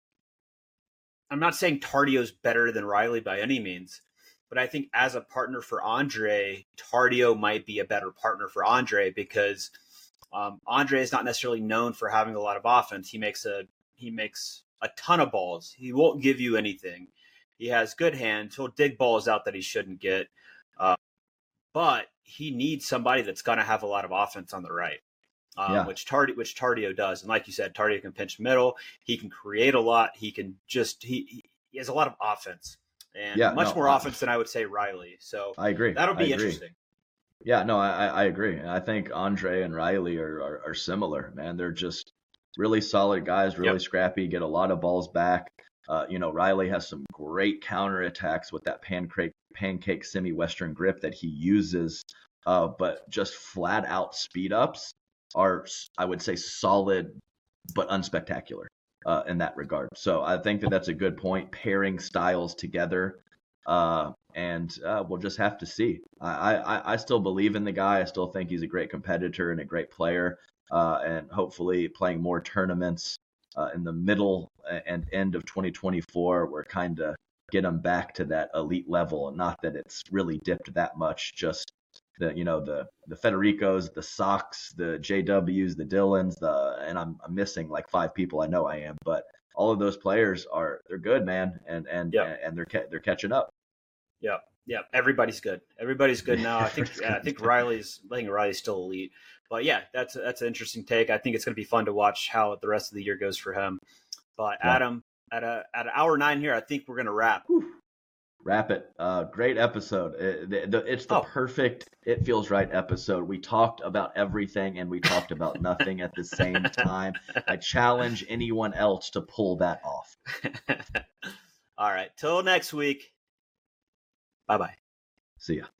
I'm not saying Tardio's better than Riley by any means, but I think as a partner for Andre, Tardio might be a better partner for Andre because Um, Andre is not necessarily known for having a lot of offense. He makes a he makes a ton of balls. He won't give you anything. He has good hands. He'll dig balls out that he shouldn't get. Uh, but he needs somebody that's going to have a lot of offense on the right, um, yeah. which Tardio which Tardio does. And like you said, Tardio can pinch middle. He can create a lot. He can just he he has a lot of offense and yeah, much no, more uh, offense than I would say Riley. So I agree. That'll be I agree. interesting. Yeah, no, I, I agree. I think Andre and Riley are, are, are similar, man. They're just really solid guys, really yep. scrappy, get a lot of balls back. Uh, you know, Riley has some great counterattacks with that pancake, pancake semi-western grip that he uses, uh, but just flat out speed ups are, I would say, solid but unspectacular uh, in that regard. So I think that that's a good point, pairing styles together. Uh, and uh, we'll just have to see. I, I, I still believe in the guy. I still think he's a great competitor and a great player. Uh, and hopefully playing more tournaments uh, in the middle and end of twenty twenty-four, we're kind of get him back to that elite level. Not that it's really dipped that much, just the, you know, the, the Federicos, the Sox, the J Ws, the Dylans, the, and I'm, I'm missing like five people. I know I am, but all of those players are, they're good, man. And, and, yep. and they're, they're catching up. Yeah. Yeah, everybody's good. Everybody's good now. I think yeah, I think Riley's I think Riley's still elite. But yeah, that's that's an interesting take. I think it's going to be fun to watch how the rest of the year goes for him. But yeah. Adam, at a at an hour nine here, I think we're going to wrap. Whew. Wrap it. Uh, great episode. It, the, it's the oh. perfect It Feels Right episode. We talked about everything and we talked about nothing at the same time. I challenge anyone else to pull that off. All right. Till next week. Bye-bye. See ya.